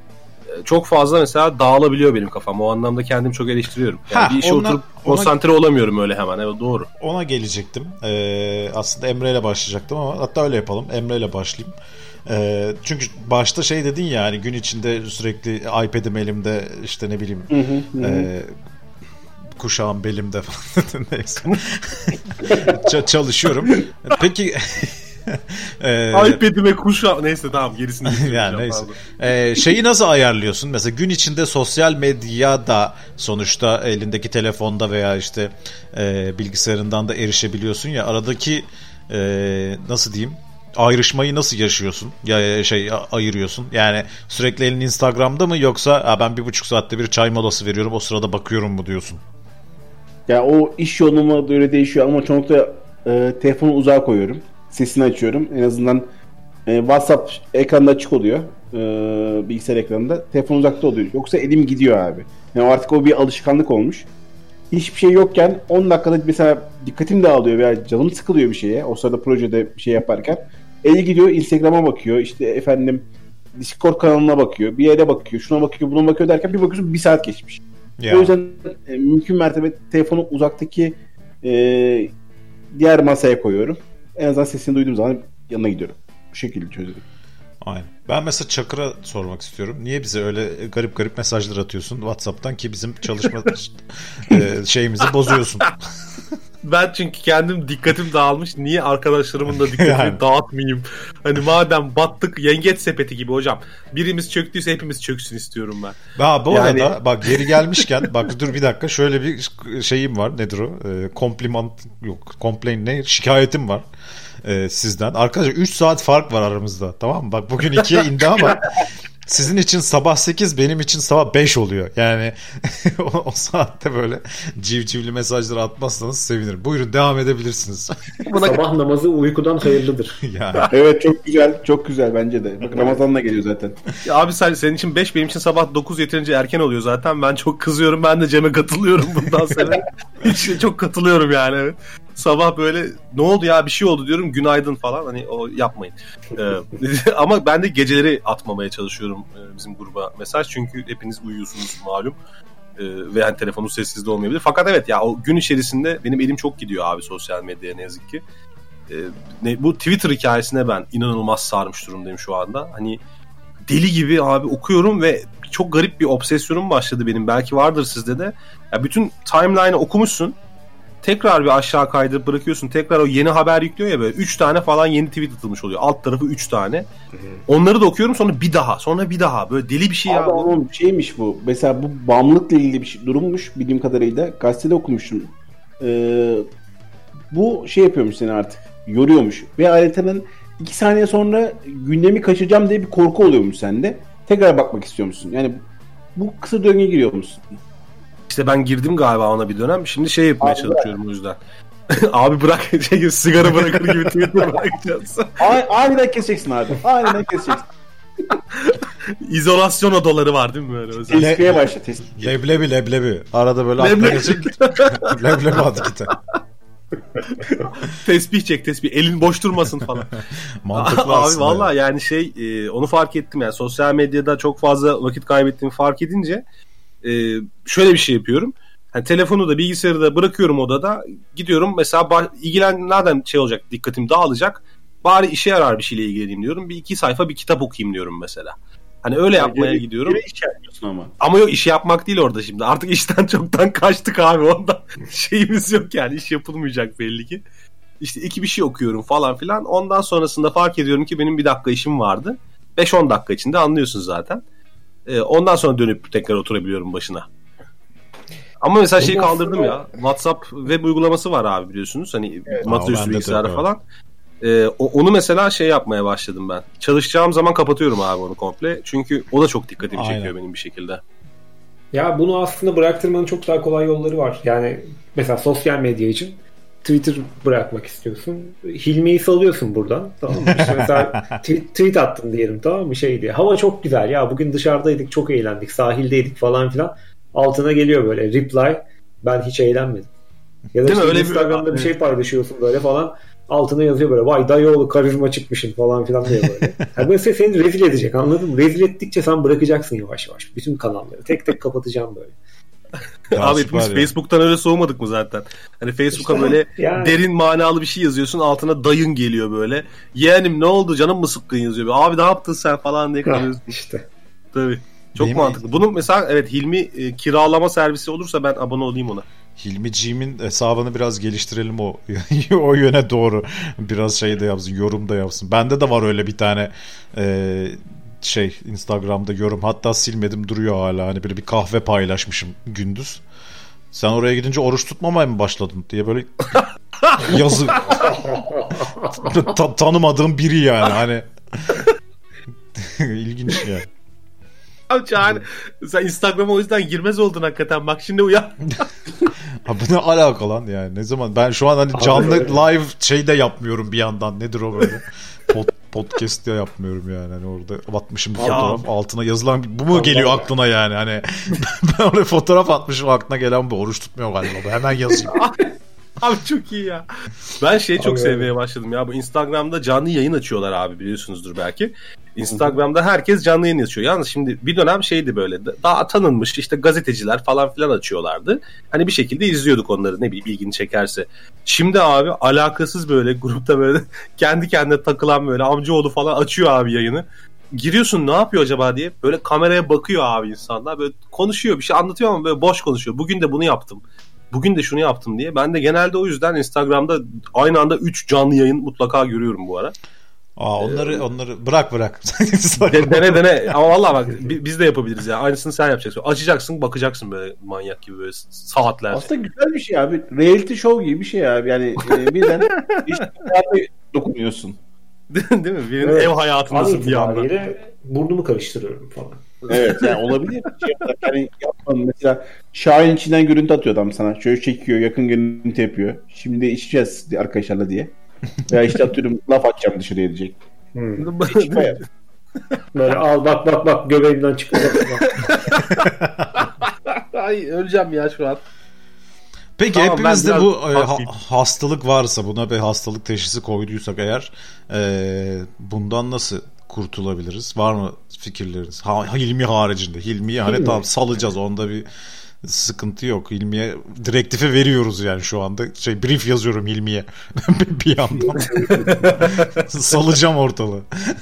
e, çok fazla mesela dağılabiliyor benim kafam. O anlamda kendimi çok eleştiriyorum. Yani Ha, bir işe onunla- oturup ona- konsantre olamıyorum öyle hemen. Evet, doğru. Ona gelecektim. Ee, aslında Emre ile başlayacaktım ama hatta öyle yapalım. Emre ile başlayayım. Ee, çünkü başta şey dedin ya hani gün içinde sürekli iPad'im elimde, işte ne bileyim Hı hı, hı. e, kuşağım belimde falan. Neyse. Ç- çalışıyorum. Peki e, iPad'ime kuşa... Neyse tamam, gerisini yani neyse. Ee, şeyi nasıl ayarlıyorsun? Mesela gün içinde sosyal medya da sonuçta elindeki telefonda veya işte e, bilgisayarından da erişebiliyorsun ya, aradaki e, nasıl diyeyim, ayrışmayı nasıl yaşıyorsun? Ya şey ayırıyorsun. Yani sürekli elin Instagram'da mı, yoksa ha, ben bir buçuk saatte bir çay molası veriyorum, o sırada bakıyorum mu diyorsun? Ya o iş yoğunluğuma göre değişiyor ama çoğunlukla e, telefonu uzağa koyuyorum. Sesini açıyorum. En azından e, WhatsApp ekranda açık oluyor. E, bilgisayar ekranında. Telefon uzakta oluyor. Yoksa elim gidiyor abi. Yani artık o bir alışkanlık olmuş. Hiçbir şey yokken on dakikada mesela dikkatim dağılıyor veya canım sıkılıyor bir şeye. O sırada projede bir şey yaparken. Eli gidiyor Instagram'a bakıyor. İşte efendim Discord kanalına bakıyor. Bir yere bakıyor. Şuna bakıyor, buna bakıyor derken bir bakıyorsun bir saat geçmiş. Ya. O yüzden e, mümkün mertebe telefonu uzaktaki e, diğer masaya koyuyorum. En azından sesini duyduğum zaman yanına gidiyorum. Bu şekilde çözüyorum. Aynen. Ben mesela Çakır'a sormak istiyorum. Niye bize öyle garip garip mesajlar atıyorsun WhatsApp'tan ki bizim çalışma e, şeyimizi bozuyorsun? Ben çünkü kendim dikkatim dağılmış. Niye arkadaşlarımın da dikkatini Yani. dağıtmayayım? Hani madem battık, yengeç sepeti gibi hocam. Birimiz çöktüyse hepimiz çöksün istiyorum ben. Ha, bu Yani- arada bak geri gelmişken bak dur bir dakika, şöyle bir şeyim var. Nedir o? E, kompliman yok. Complain ne? Şikayetim var. E, sizden. Arkadaşlar üç saat fark var aramızda. Tamam mı? Bak bugün ikiye indi ama sizin için sabah sekiz, benim için sabah beş oluyor. Yani o, o saatte böyle civcivli mesajları atmazsanız sevinirim. Buyurun devam edebilirsiniz. Sabah namazı uykudan hayırlıdır. Yani Evet, çok güzel. Çok güzel bence de. Bak Ramazan da geliyor zaten. Ya abi sen, senin için beş, benim için sabah dokuz yeterince erken oluyor zaten. Ben çok kızıyorum. Ben de Cem'e katılıyorum bundan sonra. Hiç, çok katılıyorum yani. Evet. Sabah böyle ne oldu ya, bir şey oldu diyorum, günaydın falan, hani o yapmayın. Ee, ama ben de geceleri atmamaya çalışıyorum e, bizim gruba mesaj, çünkü hepiniz uyuyorsunuz malum. Ee, ve hani telefonun sessizde olmayabilir. Fakat evet ya, o gün içerisinde benim elim çok gidiyor abi sosyal medyaya ne yazık ki. Ee, ne, bu Twitter hikayesine ben inanılmaz sarmış durumdayım şu anda. Hani deli gibi abi okuyorum ve çok garip bir obsesyonum başladı benim. Belki vardır sizde de. Ya bütün timeline'ı okumuşsun. Tekrar bir aşağı kaydırıp bırakıyorsun. Tekrar o yeni haber yüklüyor ya, böyle üç tane falan yeni tweet atılmış oluyor. Alt tarafı üç tane. Onları da okuyorum, sonra bir daha, sonra bir daha. Böyle deli bir şey ya. Abi ama şeymiş bu. Mesela bu bağımlılıkla ilgili bir şey, durummuş bildiğim kadarıyla. Gazetede okumuştum. Ee, Bu şey yapıyormuş seni artık. Yoruyormuş. Ve ayrıca iki saniye sonra gündemi kaçıracağım diye bir korku oluyormuş sende. Tekrar bakmak istiyormuşsun. Yani bu kısır döngüye giriyor musun? İşte ben girdim galiba ona bir dönem. Şimdi şey yapmaya Abi çalışıyorum bırak. O yüzden. Abi bırak şey gibi, sigara bırakır gibi Twitter bırakacağız. A- aniden keseceksin abi. Aniden keseceksin. İzolasyon odaları var değil mi böyle? Özel. Tespih'e başla. Tespih. Leblebi leblebi. Arada böyle Leblebi. akla geçecek. Leblebi adı kitap. Tesbih çek tesbih. Elin boş durmasın falan. Mantıklı Abi aslında. valla yani şey e, onu fark ettim yani sosyal medyada çok fazla vakit kaybettiğimi fark edince e, şöyle bir şey yapıyorum. Yani telefonu da bilgisayarı da bırakıyorum odada. Gidiyorum mesela bah- ilgilen nereden şey olacak, dikkatim dağılacak. Bari işe yarar bir şeyle ilgileneyim diyorum. Bir iki sayfa bir kitap okuyayım diyorum mesela. Hani öyle yapmaya Geri- gidiyorum. geri iş yapıyorsun ama. Ama yok, işi yapmak değil orada şimdi. Artık işten çoktan kaçtık abi. Ondan şeyimiz yok yani. İş yapılmayacak belli ki. İşte iki bir şey okuyorum falan filan. Ondan sonrasında fark ediyorum ki benim bir dakika işim vardı. beş on dakika içinde anlıyorsun zaten. Ee, ondan sonra dönüp tekrar oturabiliyorum başına. Ama mesela şeyi Ondan kaldırdım sonra- ya. WhatsApp web uygulaması var abi biliyorsunuz. Hani Evet. Aa, masaüstü bende de bilgisayarda yok, falan. Ee, o- onu mesela şey yapmaya başladım ben. Çalışacağım zaman kapatıyorum abi onu komple. Çünkü o da çok dikkatimi Aynen. çekiyor benim bir şekilde. Ya bunu aslında bıraktırmanın çok daha kolay yolları var. Yani mesela sosyal medya için Twitter bırakmak istiyorsun. Hilmi'yi salıyorsun buradan. Tamam mı? İşte mesela tweet, tweet attın diyelim, tamam mı? Şey diye. Hava çok güzel ya. Bugün dışarıdaydık, çok eğlendik. Sahildeydik falan filan. Altına geliyor böyle reply. Ben hiç eğlenmedim. Ya da Değil mi? işte Öyle bir- Instagram'da bir şey paylaşıyorsun böyle falan. Altına yazıyor böyle. Vay dayıoğlu karizma çıkmışsın falan filan diye böyle. Yani böyle seni rezil edecek, anladın mı? Rezil ettikçe sen bırakacaksın yavaş yavaş. Bütün kanalları. Tek tek kapatacağım böyle. Ya Abi süper hepimiz ya. Facebook'tan öyle soğumadık mı zaten? Hani Facebook'a İşte, böyle yani. derin manalı bir şey yazıyorsun, altına dayın geliyor böyle. Yeğenim ne oldu, canım mı sıkkın yazıyor. Abi ne yaptın sen falan diye kalıyorsun. İşte. Tabii. Çok Benim- mantıklı. Bunun mesela evet Hilmi e, kiralama servisi olursa ben abone olayım ona. Hilmiciğimin hesabını biraz geliştirelim o o yöne doğru. Biraz şey de yapsın, yorum da yapsın. Bende de var öyle bir tane e, şey Instagram'da yorum. Hatta silmedim, duruyor hala. Hani böyle bir kahve paylaşmışım gündüz. Sen oraya gidince oruç tutmamaya mı başladın diye böyle yazı Ta- tanımadığım biri yani hani ilginç ya. Abi yani sen Instagram'a o yüzden girmez oldun hakikaten. Bak şimdi uyan. Abi ne alaka lan yani, ne zaman ben şu an hani canlı live şey de yapmıyorum bir yandan, nedir o böyle Pod, podcast de yapmıyorum yani hani orada atmışım bir Ya. fotoğraf altına yazılan bu mu geliyor aklına yani hani ben oraya fotoğraf atmışım, aklına gelen bu oruç tutmuyor galiba, bu hemen yazayım. Abi çok iyi ya. Ben şeyi çok Abi, sevmeye başladım ya. Bu Instagram'da canlı yayın açıyorlar abi, biliyorsunuzdur belki. Instagram'da herkes canlı yayın açıyor. Yalnız şimdi bir dönem şeydi böyle. Daha tanınmış işte gazeteciler falan filan açıyorlardı. Hani bir şekilde izliyorduk onları, ne bileyim ilgini çekerse. Şimdi abi alakasız böyle grupta böyle kendi kendine takılan böyle amcaoğlu falan açıyor abi yayını. Giriyorsun ne yapıyor acaba diye. Böyle kameraya bakıyor abi insanlar. Böyle konuşuyor, bir şey anlatıyor ama böyle boş konuşuyor. Bugün de bunu yaptım. Bugün de şunu yaptım diye. Ben de genelde o yüzden Instagram'da aynı anda üç canlı yayın mutlaka görüyorum bu ara. Aa, onları onları bırak bırak. De- dene dene. Ama vallahi bak bi- biz de yapabiliriz ya. Aynısını sen yapacaksın. Açacaksın, bakacaksın böyle manyak gibi böyle saatlerce. Aslında güzel bir şey abi. Reality show gibi bir şey abi. Yani e, birden iş hayata dokunuyorsun. Değil mi? Birinin Evet. ev An hayatındasın bir anda. itibariyle burnumu karıştırıyorum falan. Evet yani olabilir. Şey olarak hani yapmadım. Mesela Şahin içinden görüntü atıyor adam sana. Şöyle çekiyor, yakın görüntü yapıyor. Şimdi içeceğiz arkadaşlarla diye. Veya işte atıyorum laf atacağım dışarıya diyecek. Hmm. Bayağı. Böyle al bak bak bak göbeğimden çıkacak. Ay öleceğim ya şu an. Peki Tamam, hepimizde ben bu biraz e, ha- haklıyım. hastalık varsa, buna bir hastalık teşhisi koyduysak eğer e, bundan nasıl kurtulabiliriz? Var mı fikirleriniz? Ha, Hilmi haricinde. Hilmi'yi hani Hilmi. tamam salacağız, onda bir sıkıntı yok. Hilmi'ye direktifi veriyoruz yani şu anda. Şey brief yazıyorum Hilmi'ye bir yandan. Salacağım ortalığı.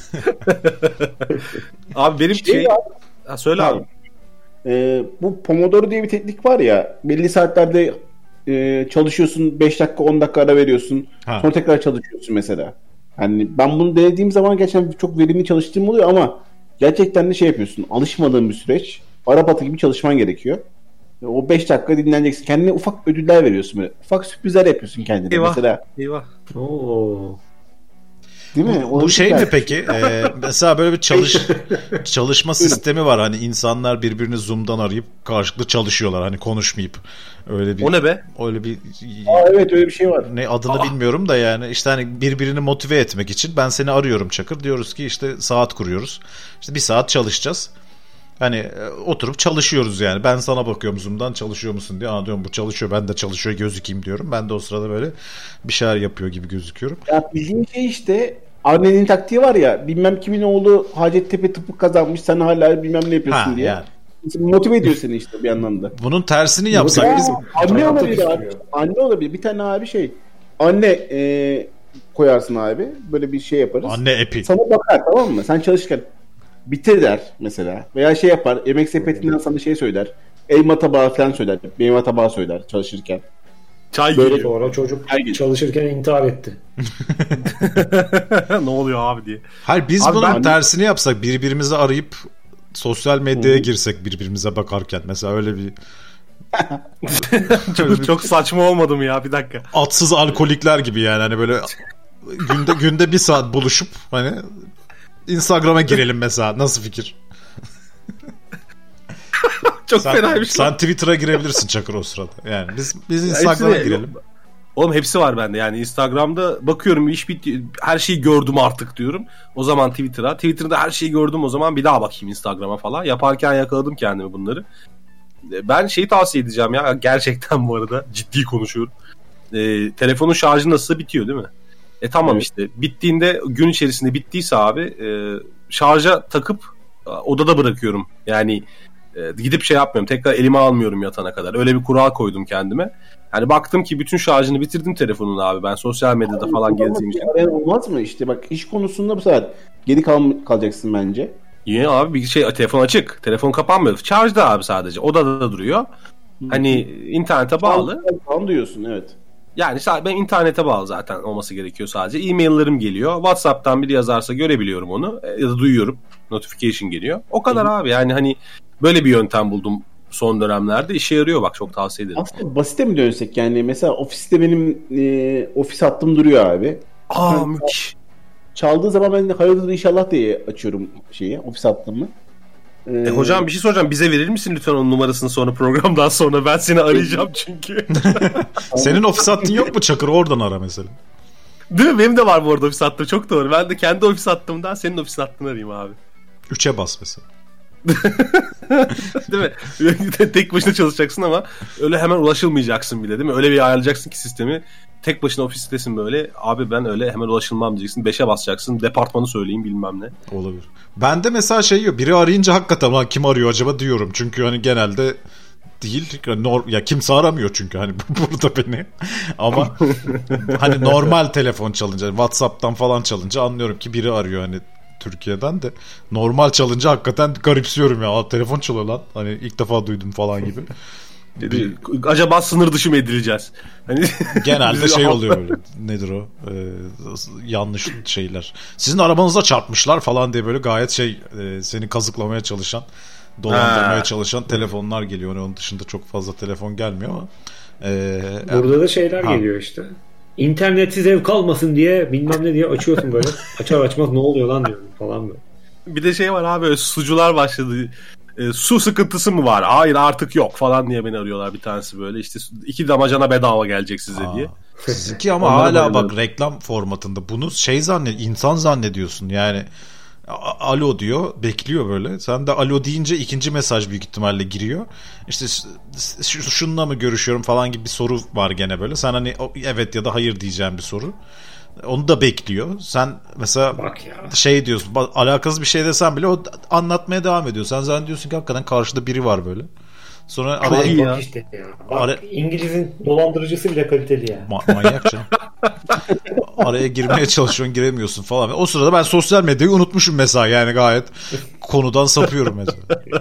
Abi benim Şey şey... abi, Ha, söyle abi. Ee, bu Pomodoro diye bir teknik var ya, belli saatlerde e, çalışıyorsun, beş dakika on dakika ara veriyorsun, Ha. sonra tekrar çalışıyorsun mesela. Yani ben bunu denediğim zaman gerçekten çok verimli çalıştığım oluyor ama gerçekten de şey yapıyorsun, alışmadığın bir süreç, Arap atı gibi çalışman gerekiyor. O beş dakika dinleneceksin. Kendine ufak ödüller veriyorsun böyle. Ufak sürprizler yapıyorsun kendine. Eyvah. Mesela. Eyvah. Oo. Değil mi? Bu şey mi peki? Ee, mesela böyle bir çalış çalışma sistemi var. Hani insanlar birbirini Zoom'dan arayıp karşılıklı çalışıyorlar. Hani konuşmayıp. Öyle bir O ne be? Öyle bir Aa, evet öyle bir şey var. ne adını bilmiyorum da yani işte hani birbirini motive etmek için ben seni arıyorum Çakır. Diyoruz ki işte saat kuruyoruz. İşte bir saat çalışacağız. Hani oturup çalışıyoruz yani. Ben sana bakıyorum Zoom'dan çalışıyor musun diye. Aa diyorum bu çalışıyor, ben de çalışıyor gözükeyim diyorum. Ben de o sırada böyle bir şeyler yapıyor gibi gözüküyorum. Ya bildiğin şey işte annenin taktiği var ya, bilmem kimin oğlu Hacettepe tıpkı kazanmış, sen hala bilmem ne yapıyorsun Ha, diye. yani. Motive ediyor seni işte bir yandan da. Bunun tersini yapsak biz. Anne olabilir abi. Anne olabilir. Bir tane abi şey. Anne e, koyarsın abi. Böyle bir şey yaparız. Anne epi. Sana bakar, tamam mı? Sen çalışırken bitir der mesela. Veya şey yapar. Yemek sepetinden sana şey söyler. Elma tabağı falan söyler. Meyve tabağı söyler çalışırken. Çay Böyle geliyor. Sonra çocuk Çay geliyor. çalışırken intihar etti. Ne oluyor abi diye. Hayır biz Abi bunun ben- tersini yapsak, birbirimizi arayıp sosyal medyaya girsek birbirimize bakarken mesela öyle bir Çok, çok saçma olmadı mı ya, bir dakika. atsız alkolikler gibi yani hani böyle günde günde bir saat buluşup hani Instagram'a girelim mesela, nasıl fikir? Çok Sen, fenaymış. sen Twitter'a girebilirsin Çakır o sırada. Yani biz biz Ya Instagram'a hepsi de- girelim. Oğlum hepsi var bende yani. Instagram'da bakıyorum iş bitti, her şeyi gördüm artık diyorum. O zaman Twitter'a. Twitter'da her şeyi gördüm, o zaman bir daha bakayım Instagram'a falan. Yaparken yakaladım kendimi bunları. Ben şeyi tavsiye edeceğim ya, gerçekten bu arada ciddi konuşuyorum. Ee, telefonun şarjı nasıl bitiyor değil mi? E tamam Evet. işte bittiğinde, gün içerisinde bittiyse abi e, şarja takıp e, odada bırakıyorum. Yani e, gidip şey yapmıyorum, tekrar elime almıyorum yatana kadar. Öyle bir kural koydum kendime. Yani baktım ki bütün şarjını bitirdim telefonun abi, ben sosyal medyada falan gezdiğim için. Yani olmaz mı işte, bak iş konusunda bu sefer geri kal kalacaksın bence. Yine abi bir şey, telefon açık. Telefon kapanmıyor. Şarjda abi sadece. Odada da duruyor. Hani internete bağlı. Tamam diyorsun, evet. Yani sa- ben internete bağlı zaten olması gerekiyor sadece. E-mail'lerim geliyor. WhatsApp'tan biri yazarsa görebiliyorum onu. E, Ya da duyuyorum. Notification geliyor. O kadar abi. Yani hani böyle bir yöntem buldum son dönemlerde. İşe yarıyor bak, çok tavsiye ederim. Aslında basite mi dönsek yani, mesela ofiste benim e, ofis hattım duruyor abi. Aa müthiş. Çaldığı zaman ben de hayırdır inşallah diye açıyorum şeyi, ofis hattımı. Ee, E, hocam bir şey soracağım. Bize verir misin lütfen onun numarasını sonra, programdan sonra? Ben seni arayacağım çünkü. Senin ofis hattın yok mu Çakır? Oradan ara mesela. Değil mi? Benim de var bu arada ofis hattım. Çok doğru. Ben de kendi ofis hattımdan senin ofis hattını arayayım abi. Üçe bas mesela. Değil mi? Tek başına çalışacaksın ama öyle hemen ulaşılmayacaksın bile, değil mi? Öyle bir ayarlayacaksın ki sistemi. Tek başına ofistesin böyle. Abi ben öyle hemen ulaşılmam diyeceksin. Beşe basacaksın. Departmanı söyleyeyim bilmem ne. Olabilir. Ben de mesela şey yok. Biri arayınca hakikaten lan kim arıyor acaba diyorum. Çünkü hani genelde değil. Nor- ya kimse aramıyor çünkü hani burada beni. Ama hani normal telefon çalınca, WhatsApp'tan falan çalınca anlıyorum ki biri arıyor hani Türkiye'den de. Normal çalınca hakikaten garipsiyorum ya. Aa, telefon çalıyor lan. Hani ilk defa duydum falan gibi. Bir, acaba sınır dışı mı edileceğiz? Hani Genelde bizi şey rahat- oluyor böyle. Nedir o? Ee, yanlış şeyler. Sizin arabanıza çarpmışlar falan diye böyle gayet şey e, seni kazıklamaya çalışan, dolandırmaya Ha. çalışan telefonlar geliyor. Onun dışında çok fazla telefon gelmiyor ama. E, Burada da şeyler Ha. geliyor işte. İnternetsiz ev kalmasın diye bilmem ne diye açıyorsun böyle. Açar açmaz ne oluyor lan diyorum falan böyle. Bir de şey var abi, sucular başladı. E, su sıkıntısı mı var? Hayır artık yok falan diye beni arıyorlar bir tanesi böyle. İşte iki damacana bedava gelecek size Aa. diye. Sizinki ama Onlara hala bayılıyorum. bak reklam formatında. Bunu şey zannet, insan zannediyorsun yani. A- Alo diyor, bekliyor böyle. Sen de alo deyince ikinci mesaj büyük ihtimalle giriyor. İşte ş- ş- şununla mı görüşüyorum falan gibi bir soru var gene böyle. Sen hani o- evet ya da hayır diyeceğin bir soru. Onu da bekliyor. Sen mesela Bak ya. şey diyorsun, ba- alakasız bir şey desen bile o anlatmaya devam ediyor. Sen zannediyorsun ki hakikaten karşıda biri var böyle. Sonra Çok araya iyi ya. Bak işte ya. Bak, Ara- İngiliz'in dolandırıcısı bile kaliteli ya. Ma- manyak canım. Araya girmeye çalışıyorsun, giremiyorsun falan. O sırada ben sosyal medyayı unutmuşum mesela, yani gayet konudan sapıyorum mesela.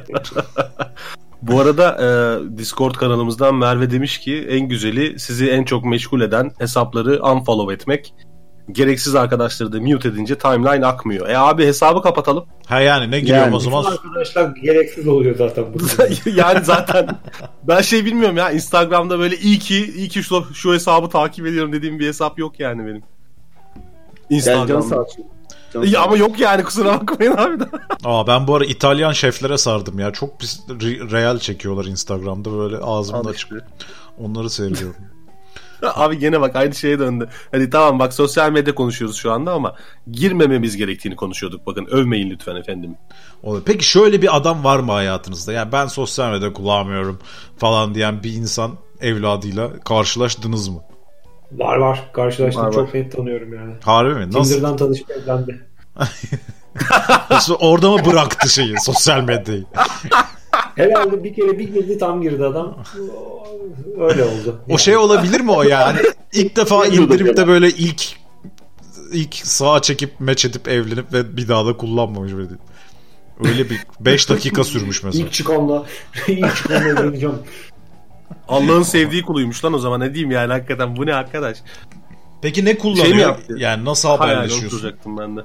Bu arada e, Discord kanalımızdan Merve demiş ki en güzeli sizi en çok meşgul eden hesapları unfollow etmek. gereksiz arkadaşları da mute edince timeline akmıyor. E abi hesabı kapatalım. Ha yani ne giriyorum Yani. o zaman? Arkadaşlar gereksiz oluyor zaten bu. Yani zaten ben şey bilmiyorum ya, Instagram'da böyle iyi ki iyi ki şu, şu hesabı takip ediyorum dediğim bir hesap yok yani benim. Yani canı Instagram'da. sağ olsun. Canı Ya sağ ama yok yani, kusura bakmayın abi de. Aa, ben bu ara İtalyan şeflere sardım ya. Çok pis re- real çekiyorlar Instagram'da böyle ağzımda Al açık. işte. Onları seviyorum. Abi gene bak aynı şeye döndü. Hadi tamam bak, sosyal medya konuşuyoruz şu anda ama girmememiz gerektiğini konuşuyorduk. Bakın övmeyin lütfen efendim. Oluyor. Peki şöyle bir adam var mı hayatınızda? Yani ben sosyal medya kullanmıyorum falan diyen bir insan evladıyla karşılaştınız mı? Var var. Karşılaştım. Var, Çok var. net tanıyorum yani. Harbi mi? Nasıl? Tinder'dan tanışıp evlendi. Orada mı bıraktı şeyi, sosyal medyayı? Herhalde bir kere bir girdi, tam girdi adam. Öyle oldu. O şey olabilir mi o yani? İlk defa indirip de böyle ilk ilk sağa çekip meç edip evlenip ve bir daha da kullanmamış böyle. Öyle bir beş dakika sürmüş mesela. İlk çıkanla ilk çıkanla evleneceğim. Allah'ın sevdiği kuluymuş lan o zaman, ne diyeyim yani, hakikaten bu ne arkadaş. Peki ne kullanıyor? Şey mi yaptı? Yani nasıl Hayal haberleşiyorsun? oturacaktım ben de.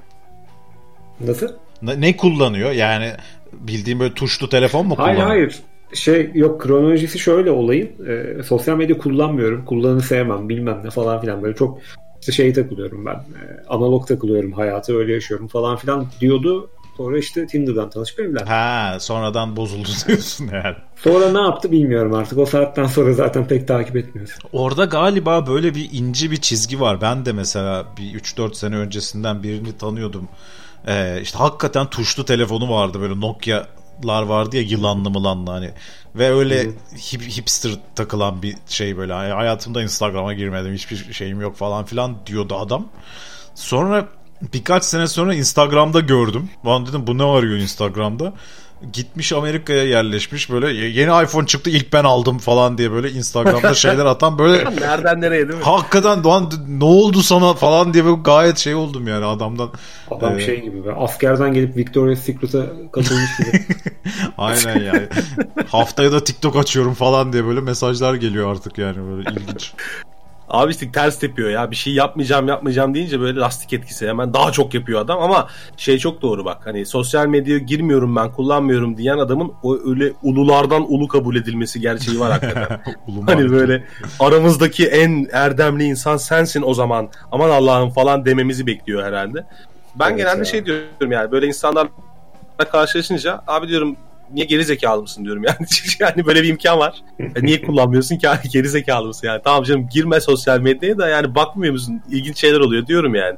Nasıl? Ne, ne kullanıyor? Yani bildiğin böyle tuşlu telefon mu kullanıyor? Hayır hayır. Şey yok, kronolojisi şöyle olayın. E, sosyal medya kullanmıyorum. Kullanı sevmem bilmem ne falan filan. Böyle çok işte şey takılıyorum ben. E, analog takılıyorum, hayatı öyle yaşıyorum falan filan diyordu. Sonra işte Tinder'dan tanışıp evlendi. Ha, sonradan bozuldu diyorsun yani. Sonra ne yaptı bilmiyorum artık. O saatten sonra zaten pek takip etmiyoruz. Orada galiba böyle bir ince bir çizgi var. Ben de mesela bir üç dört sene öncesinden birini tanıyordum. Ee, işte hakikaten tuşlu telefonu vardı, böyle Nokia'lar vardı ya, yılanlı mılanlı hani. Ve öyle hip, hipster takılan bir şey böyle. Yani hayatımda Instagram'a girmedim, hiçbir şeyim yok falan filan diyordu adam. Sonra birkaç sene sonra Instagram'da gördüm. Ben dedim bu ne arıyor Instagram'da? Gitmiş Amerika'ya yerleşmiş, böyle yeni iPhone çıktı ilk ben aldım falan diye böyle Instagram'da şeyler atan, böyle Nereden nereye değil mi? hakikaten Doğan ne oldu sana falan diye böyle gayet şey oldum yani adamdan. Adam Ee, şey gibi be. Askerden gelip Victoria's Secret'a katılmış gibi. Aynen yani. Haftaya da TikTok açıyorum falan diye böyle mesajlar geliyor artık yani, böyle ilginç. Abi işte ters tepiyor ya, bir şey yapmayacağım yapmayacağım deyince böyle lastik etkisi, hemen daha çok yapıyor adam. Ama şey çok doğru bak, hani sosyal medyaya girmiyorum ben, kullanmıyorum diyen adamın o öyle ululardan ulu kabul edilmesi gerçeği var hakikaten. Hani böyle aramızdaki en erdemli insan sensin o zaman, aman Allah'ım falan dememizi bekliyor herhalde. Ben Evet genelde ya. şey diyorum yani, böyle insanlarla karşılaşınca abi diyorum, niye geri zekalı mısın diyorum yani. Yani böyle bir imkan var. E niye kullanmıyorsun ki abi, geri zekalı mısın yani? Tamam canım, girme sosyal medyaya da yani, bakmıyor musun? İlginç şeyler oluyor diyorum yani.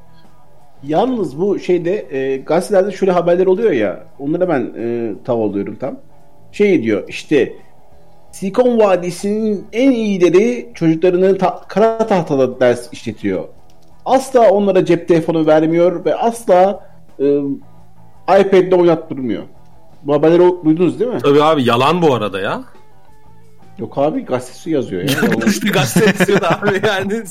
Yalnız bu şeyde e, gazetelerde şöyle haberler oluyor ya, onlara ben e, tav oluyorum tam. Şey diyor işte, Silikon Vadisi'nin en iyileri çocuklarını ta- kara tahtada ders işletiyor. Asla onlara cep telefonu vermiyor ve asla e, iPad'le oynattırmıyor. Bu haberleri o- duydunuz değil mi? Tabii abi, yalan bu arada ya. Yok abi, gazetesi yazıyor ya. İşte gazete istiyor da abi yani.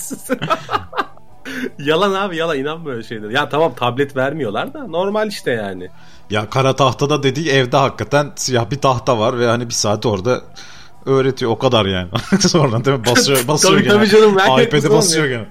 Yalan abi, yalan, inan böyle şeyler. Ya tamam, tablet vermiyorlar da normal işte yani. Ya kara tahtada dediği, evde hakikaten siyah bir tahta var ve hani bir saat orada öğretiyor, o kadar yani. Sonra değil mi basıyor basıyor Tabii, gene. tabii canım, ben iPad'e de basıyor gene.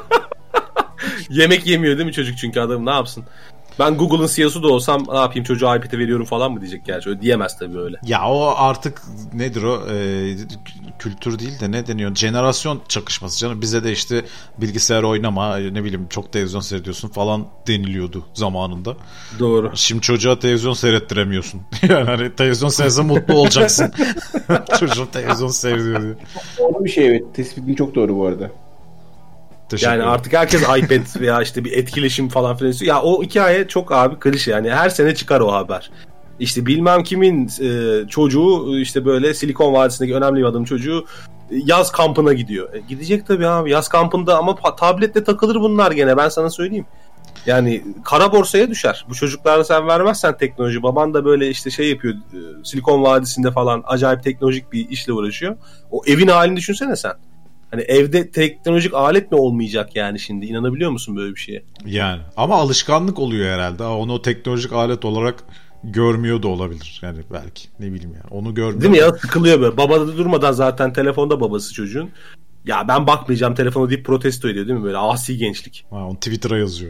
Yemek yemiyor değil mi çocuk, çünkü adam ne yapsın? Ben Google'ın C E O'su da olsam ne yapayım, çocuğa iPad'e veriyorum falan mı diyecek gerçi. Öyle diyemez tabii öyle. Ya o artık nedir o, e, kültür değil de ne deniyor, jenerasyon çakışması canım. Bize de işte bilgisayar oynama, ne bileyim çok televizyon seyrediyorsun falan deniliyordu zamanında. Doğru. Şimdi çocuğa televizyon seyrettiremiyorsun. Yani hani televizyon seyretse mutlu olacaksın. Çocuğum televizyon seyrediyor diye. Doğru bir şey, evet. Tespitin çok doğru bu arada. Teşekkür Yani ederim. artık herkes iPad veya işte bir etkileşim falan filan istiyor. Ya o hikaye çok abi klişe yani, her sene çıkar o haber. İşte bilmem kimin e, çocuğu işte böyle Silikon Vadisi'ndeki önemli bir adamın çocuğu e, yaz kampına gidiyor. E, gidecek tabii abi yaz kampında, ama pa- tabletle takılır bunlar gene, ben sana söyleyeyim. Yani kara borsaya düşer. Bu çocuklara sen vermezsen teknoloji, baban da böyle işte şey yapıyor e, Silikon Vadisi'nde falan acayip teknolojik bir işle uğraşıyor. O evin halini düşünsene sen. Hani evde teknolojik alet mi olmayacak yani şimdi? İnanabiliyor musun böyle bir şeye? Yani ama alışkanlık oluyor herhalde. Onu o teknolojik alet olarak görmüyor da olabilir. Yani belki, ne bileyim yani. Onu görmüyor. Değil mi ya? Sıkılıyor böyle. Baba da durmadan zaten telefonda babası çocuğun. Ya ben bakmayacağım telefonu deyip protesto ediyor değil mi? Böyle asi gençlik. Ha, onu Twitter'a yazıyor.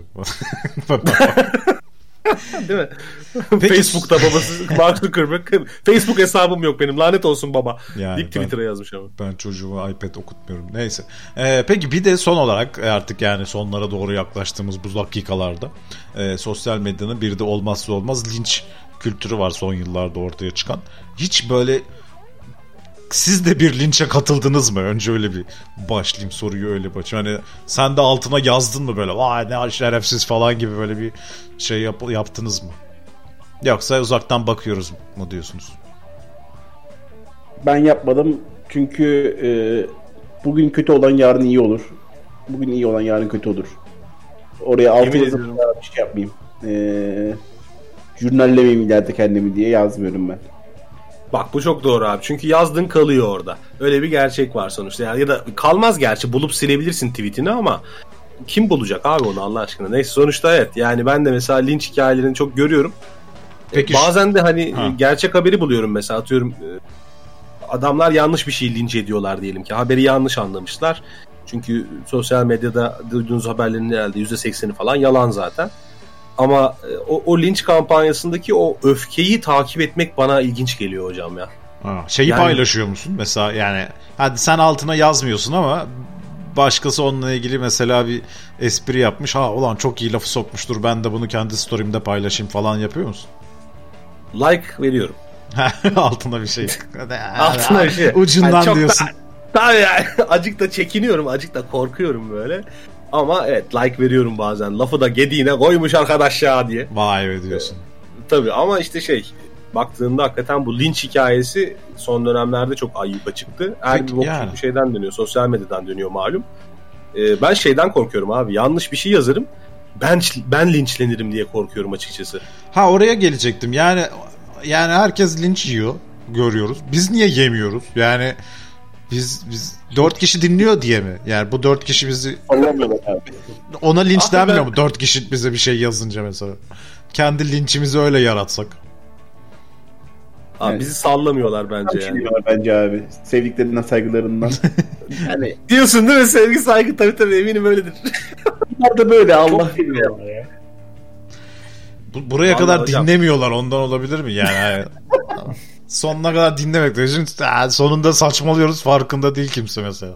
Değil mi? Facebook'ta babası Mark Zuckerberg. Facebook hesabım yok benim. Lanet olsun baba. Yani deyip Twitter'a yazmış ama. Ben çocuğuma iPad okutmuyorum. Neyse. Ee, peki bir de son olarak artık yani sonlara doğru yaklaştığımız bu dakikalarda e, sosyal medyanın bir de olmazsa olmaz linç kültürü var son yıllarda ortaya çıkan. Hiç böyle siz de bir linçe katıldınız mı? Önce öyle bir başlayayım, soruyu öyle başlayayım. Hani sen de altına yazdın mı böyle vay ne şerefsiz falan gibi böyle bir şey yap- yaptınız mı? Yoksa uzaktan bakıyoruz mu diyorsunuz? Ben yapmadım çünkü e, bugün kötü olan yarın iyi olur. Bugün iyi olan yarın kötü olur. Oraya altı yazıp bir şey yapmayayım. E, jurnallemeyeyim ileride kendimi diye yazmıyorum ben. Bak bu çok doğru abi. Çünkü yazdığın kalıyor orada. Öyle bir gerçek var sonuçta. Yani ya da kalmaz gerçi. Bulup silebilirsin tweetini ama kim bulacak abi onu Allah aşkına. Neyse sonuçta evet. Yani ben de mesela linç hikayelerini çok görüyorum. Peki, bazen de hani ha. gerçek haberi buluyorum mesela. Atıyorum adamlar yanlış bir şey linç ediyorlar diyelim ki. Haberi yanlış anlamışlar. Çünkü sosyal medyada duyduğunuz haberlerin herhalde yüzde sekseni falan yalan zaten. Ama o, o linç kampanyasındaki o öfkeyi takip etmek bana ilginç geliyor hocam ya. Ha, şeyi yani, paylaşıyor musun? Mesela yani hadi sen altına yazmıyorsun ama başkası onunla ilgili mesela bir espri yapmış. Ha ulan çok iyi lafı sokmuştur. Ben de bunu kendi story'imde paylaşayım falan yapıyor musun? Like veriyorum. Altına bir şey. Altına bir şey. Ucundan yani diyorsun. Da, tabii yani acık da çekiniyorum, acık da korkuyorum böyle. Ama evet like veriyorum bazen. Lafı da gediğine koymuş arkadaş ya diye. Vay be diyorsun. Ee, tabii ama işte şey baktığında hakikaten bu linç hikayesi son dönemlerde çok ayyuka çıktı. Her bir bok yani. Bir şeyden dönüyor. Sosyal medyadan dönüyor malum. Ee, ben şeyden korkuyorum abi. Yanlış bir şey yazarım. Ben ben linçlenirim diye korkuyorum açıkçası. Ha oraya gelecektim. Yani yani herkes linç yiyor. Görüyoruz. Biz niye yemiyoruz? Yani Biz biz dört kişi dinliyor diye mi? Yani bu dört kişi bizi anlamıyorlar abi. Ona linç denmiyor ben... mu? Dört kişi bize bir şey yazınca mesela. Kendi linçimizi öyle yaratsak. Abi evet. Bizi sallamıyorlar bence yani. Bence abi. Sevdiklerinden, saygılarından. Yani diyorsun değil mi? Sevgi, saygı tabii tabii eminim öyledir. Bunlar da böyle Allah bilmiyor ya. Bu, buraya vallahi kadar hocam. Dinlemiyorlar ondan olabilir mi? Yani sonuna kadar dinlemek diyor. Şimdi sonunda saçmalıyoruz farkında değil kimse mesela.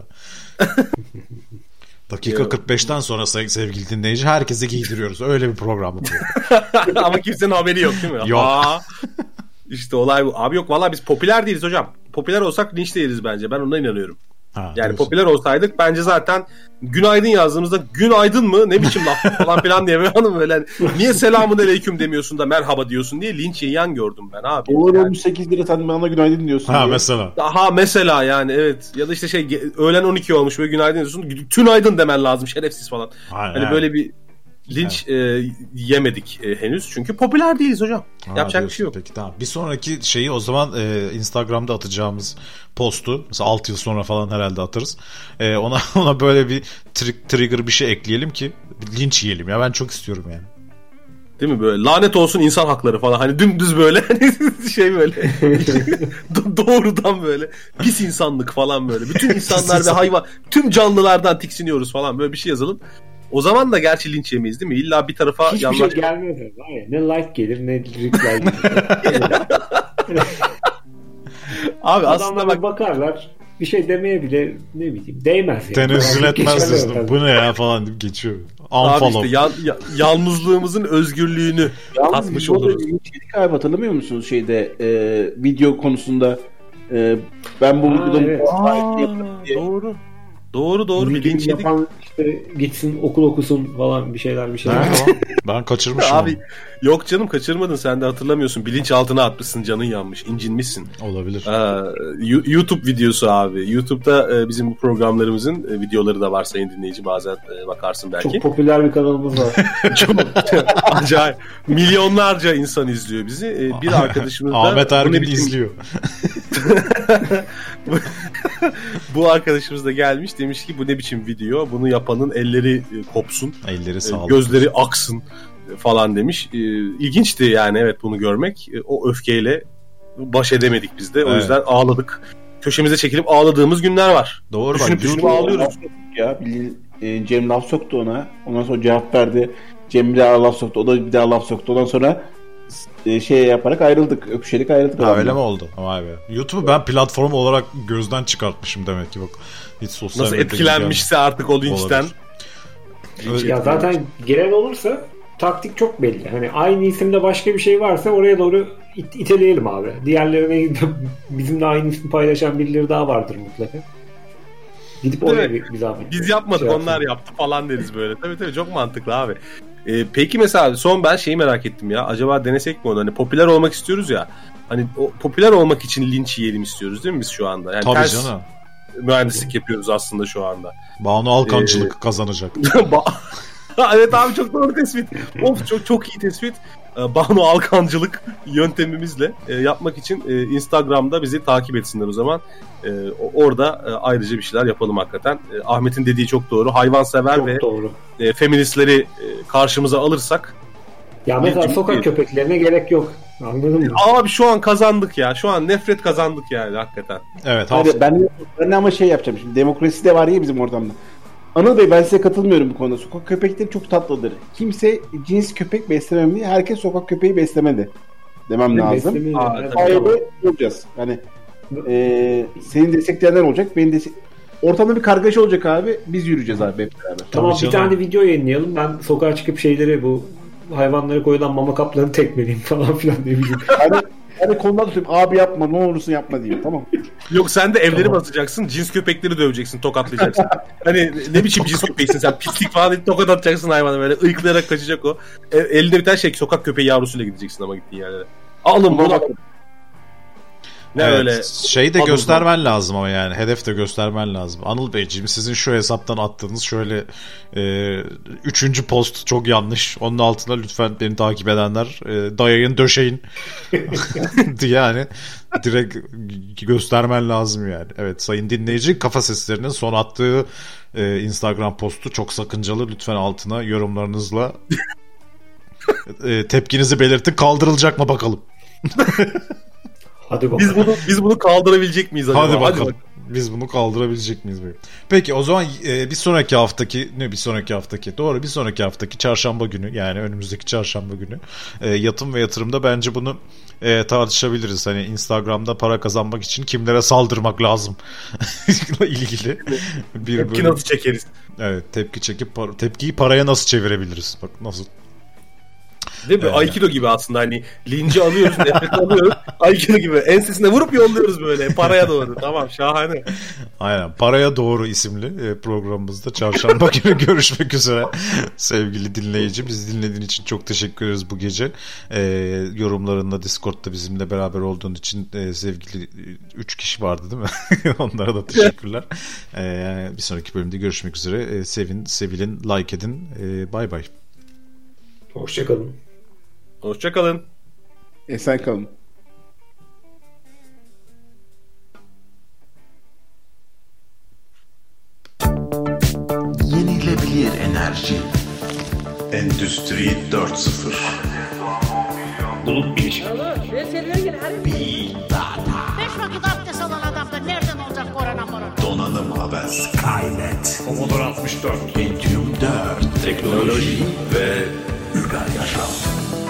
Dakika kırk beşten sonra sevgili dinleyici herkese giydiriyoruz. Öyle bir program bu. Ama kimsenin haberi yok değil mi? Yok. Aa, işte olay bu. Abi yok vallahi biz popüler değiliz hocam. Popüler olsak linç değiliz bence. Ben ona inanıyorum. Ha, yani diyorsun. Popüler olsaydık bence zaten günaydın yazdığımızda günaydın mı ne biçim laf falan filan diye hanım böyle niye selamun aleyküm demiyorsun da merhaba diyorsun diye linç yiyen gördüm ben abi. Olur yani. sekiz lira sen bana günaydın diyorsun. Ha diye. mesela. Ha mesela yani evet ya da işte şey öğlen on iki olmuş böyle günaydın diyorsun tünaydın demen lazım şerefsiz falan. Aynen. Hani böyle bir linç evet. e, yemedik e, henüz çünkü popüler değiliz hocam. Ha, yapacak bir şey yok. Peki tamam. Bir sonraki şeyi o zaman e, Instagram'da atacağımız postu mesela altı yıl sonra falan herhalde atarız. E, ona ona böyle bir tr- trigger bir şey ekleyelim ki linç yiyelim ya ben çok istiyorum yani. Değil mi böyle lanet olsun insan hakları falan hani dümdüz böyle hani şey böyle doğrudan böyle pis insanlık falan böyle bütün insanlar ve hayvan tüm canlılardan tiksiniyoruz falan böyle bir şey yazalım. O zaman da gerçi linç yemeyiz değil mi? İlla bir tarafa hiçbir yanlış... şey gelmez. Ne like gelir ne reply gelir. Abi aslında bak... bakarlar bir şey demeye bile ne bileyim değmez yani. Tenezzül etmez bu ne ya falan deyip geçiyor. Unfollow. Abi işte ya, ya, yalnızlığımızın özgürlüğünü tatmış oluruz. Şeydik abi hatırlamıyor musunuz şeyde e, video konusunda e, ben bu videoda evet. Doğru. Doğru doğru bir linç yedik. İşte gitsin okul okusun falan bir şeyler bir şeyler. Ben kaçırmışım. Abi yok canım kaçırmadın sen de hatırlamıyorsun. Bilinçaltına atmışsın canın yanmış incinmişsin. Olabilir. Ee, YouTube videosu abi. YouTube'da e, bizim bu programlarımızın e, videoları da var sayın dinleyici bazen e, bakarsın belki. Çok popüler bir kanalımız var. Çok acayip. Milyonlarca insan izliyor bizi. E, bir arkadaşımız da Ahmet Ergin izliyor. Bu arkadaşımız da gelmiş demiş ki bu ne biçim video bunu yapanın elleri kopsun elleri sağlık gözleri aksın falan demiş. İlginçti yani evet bunu görmek o öfkeyle baş edemedik biz de o evet. yüzden ağladık köşemize çekilip ağladığımız günler var. Doğru bak. Düşünüp düşünüp ağlıyoruz. Ya bildiğin, e, Cem laf soktu ona. Ondan sonra cevap verdi. Cem bir daha laf soktu. O da bir daha laf soktu. Ondan sonra e, şey yaparak ayrıldık. Öpüşerek ayrıldık. Ha, öyle mi oldu? Vay be. YouTube'u ben platform olarak gözden çıkartmışım demek ki bak. Hiç sosyal Nasıl medya etkilenmişse artık o linçten. Öyle. Ya zaten gelen olursa taktik çok belli. Hani aynı isimde başka bir şey varsa oraya doğru it- iteleyelim abi. Diğerlerine bizimle aynı ismi paylaşan birileri daha vardır mutlaka. Gidip oraya bir, bir zahmet. Biz yapmadık şey onlar yaptı falan deriz böyle. Tabii tabii çok mantıklı abi. Ee, peki mesela son ben şeyi merak ettim ya. Acaba denesek mi onu? Hani popüler olmak istiyoruz ya. Hani o popüler olmak için linç yiyelim istiyoruz değil mi biz şu anda? Yani Tabii ters canım. mühendislik yapıyoruz aslında şu anda. Banu Alkancılık ee... kazanacak. Evet abi çok doğru tespit. Of çok çok iyi tespit. Banu Alkancılık yöntemimizle e, yapmak için e, Instagram'da bizi takip etsinler o zaman. E, orada e, ayrıca bir şeyler yapalım hakikaten. E, Ahmet'in dediği çok doğru. Hayvansever çok ve doğru. E, feministleri e, karşımıza alırsak. Ya mesela sokak değil. Köpeklerine gerek yok. Anladın mı? Abi şu an kazandık ya. Şu an nefret kazandık yani hakikaten. Evet. Hadi, ben, ben de ama şey yapacağım şimdi. Demokrasi de var ya bizim ortamda. Anıl Bey ben size katılmıyorum bu konuda. Sokak köpekleri çok tatlıdır. Kimse cins köpek beslememeli. Herkes sokak köpeği beslemedi. Demem ne lazım. Sahibi olacağız. Yani e, senin destekleyenler olacak. Benim destek... Ortamda bir kargaşa olacak abi. Biz yürüyeceğiz abi hep beraber. Tamam bir tane video yayınlayalım. Ben sokağa çıkıp şeyleri bu hayvanlara koyulan mama kaplarını tekmeleyeyim falan filan ne bileyim. Yani, yani konudan tutayım. Abi yapma ne olursun yapma diyeyim. Tamam. Yok sen de evleri tamam. basacaksın. Cins köpekleri döveceksin. Tokatlayacaksın. Hani ne biçim cins köpeksin sen. Pislik falan deyip tokat atacaksın hayvana böyle. Iyıklayarak kaçacak o. E, elinde bir tane şey sokak köpeği yavrusuyla gideceksin ama gittiğin yerlere. Alın bunu. Ne evet, öyle şey de göstermen mı? Lazım ama yani hedef de göstermen lazım. Anıl Beyciğim sizin şu hesaptan attığınız şöyle e, üçüncü post çok yanlış. Onun altına lütfen beni takip edenler e, dayayın döşeyin diye yani direkt göstermen lazım yani. Evet sayın dinleyici Kafa Seslerinin son attığı e, Instagram postu çok sakıncalı. Lütfen altına yorumlarınızla e, tepkinizi belirtin. Kaldırılacak mı bakalım. Hadi biz bunu biz bunu kaldırabilecek miyiz acaba? Hadi bakalım. Hadi bakalım. Biz bunu kaldırabilecek miyiz? Böyle? Peki o zaman e, bir sonraki haftaki ne bir sonraki haftaki doğru bir sonraki haftaki çarşamba günü yani önümüzdeki çarşamba günü e, yatım ve yatırımda bence bunu e, tartışabiliriz. Hani Instagram'da para kazanmak için kimlere saldırmak lazım ilgili bir tepki bölüm. Nasıl çekeriz? Evet tepki çekip par- tepkiyi paraya nasıl çevirebiliriz? Bak nasıl? Değil mi? Ee, Aikido gibi aslında hani linci alıyoruz, nefret alıyoruz. Aikido gibi ensesine vurup yolluyoruz böyle paraya doğru. Tamam şahane. Aynen Paraya Doğru isimli programımızda çarşamba günü görüşmek üzere sevgili dinleyici. Bizi dinlediğin için çok teşekkür ederiz bu gece. Ee, yorumlarında Discord'da bizimle beraber olduğun için e, sevgili üç kişi vardı değil mi? Onlara da teşekkürler. Ee, bir sonraki bölümde görüşmek üzere. Ee, sevin, sevilin, like edin. Ee, bye bye. Hoşçakalın. Hoşçakalın. Esen kalın. Yenilebilir enerji. Endüstri dört nokta sıfır. Bulut bilişim. Big Data. Beş vakit abdest alan adamda nereden olacak korona morona? Donanım haber. Skynet. Commodore altmış dört. Pentium dört. Teknoloji ve uygar yaşam.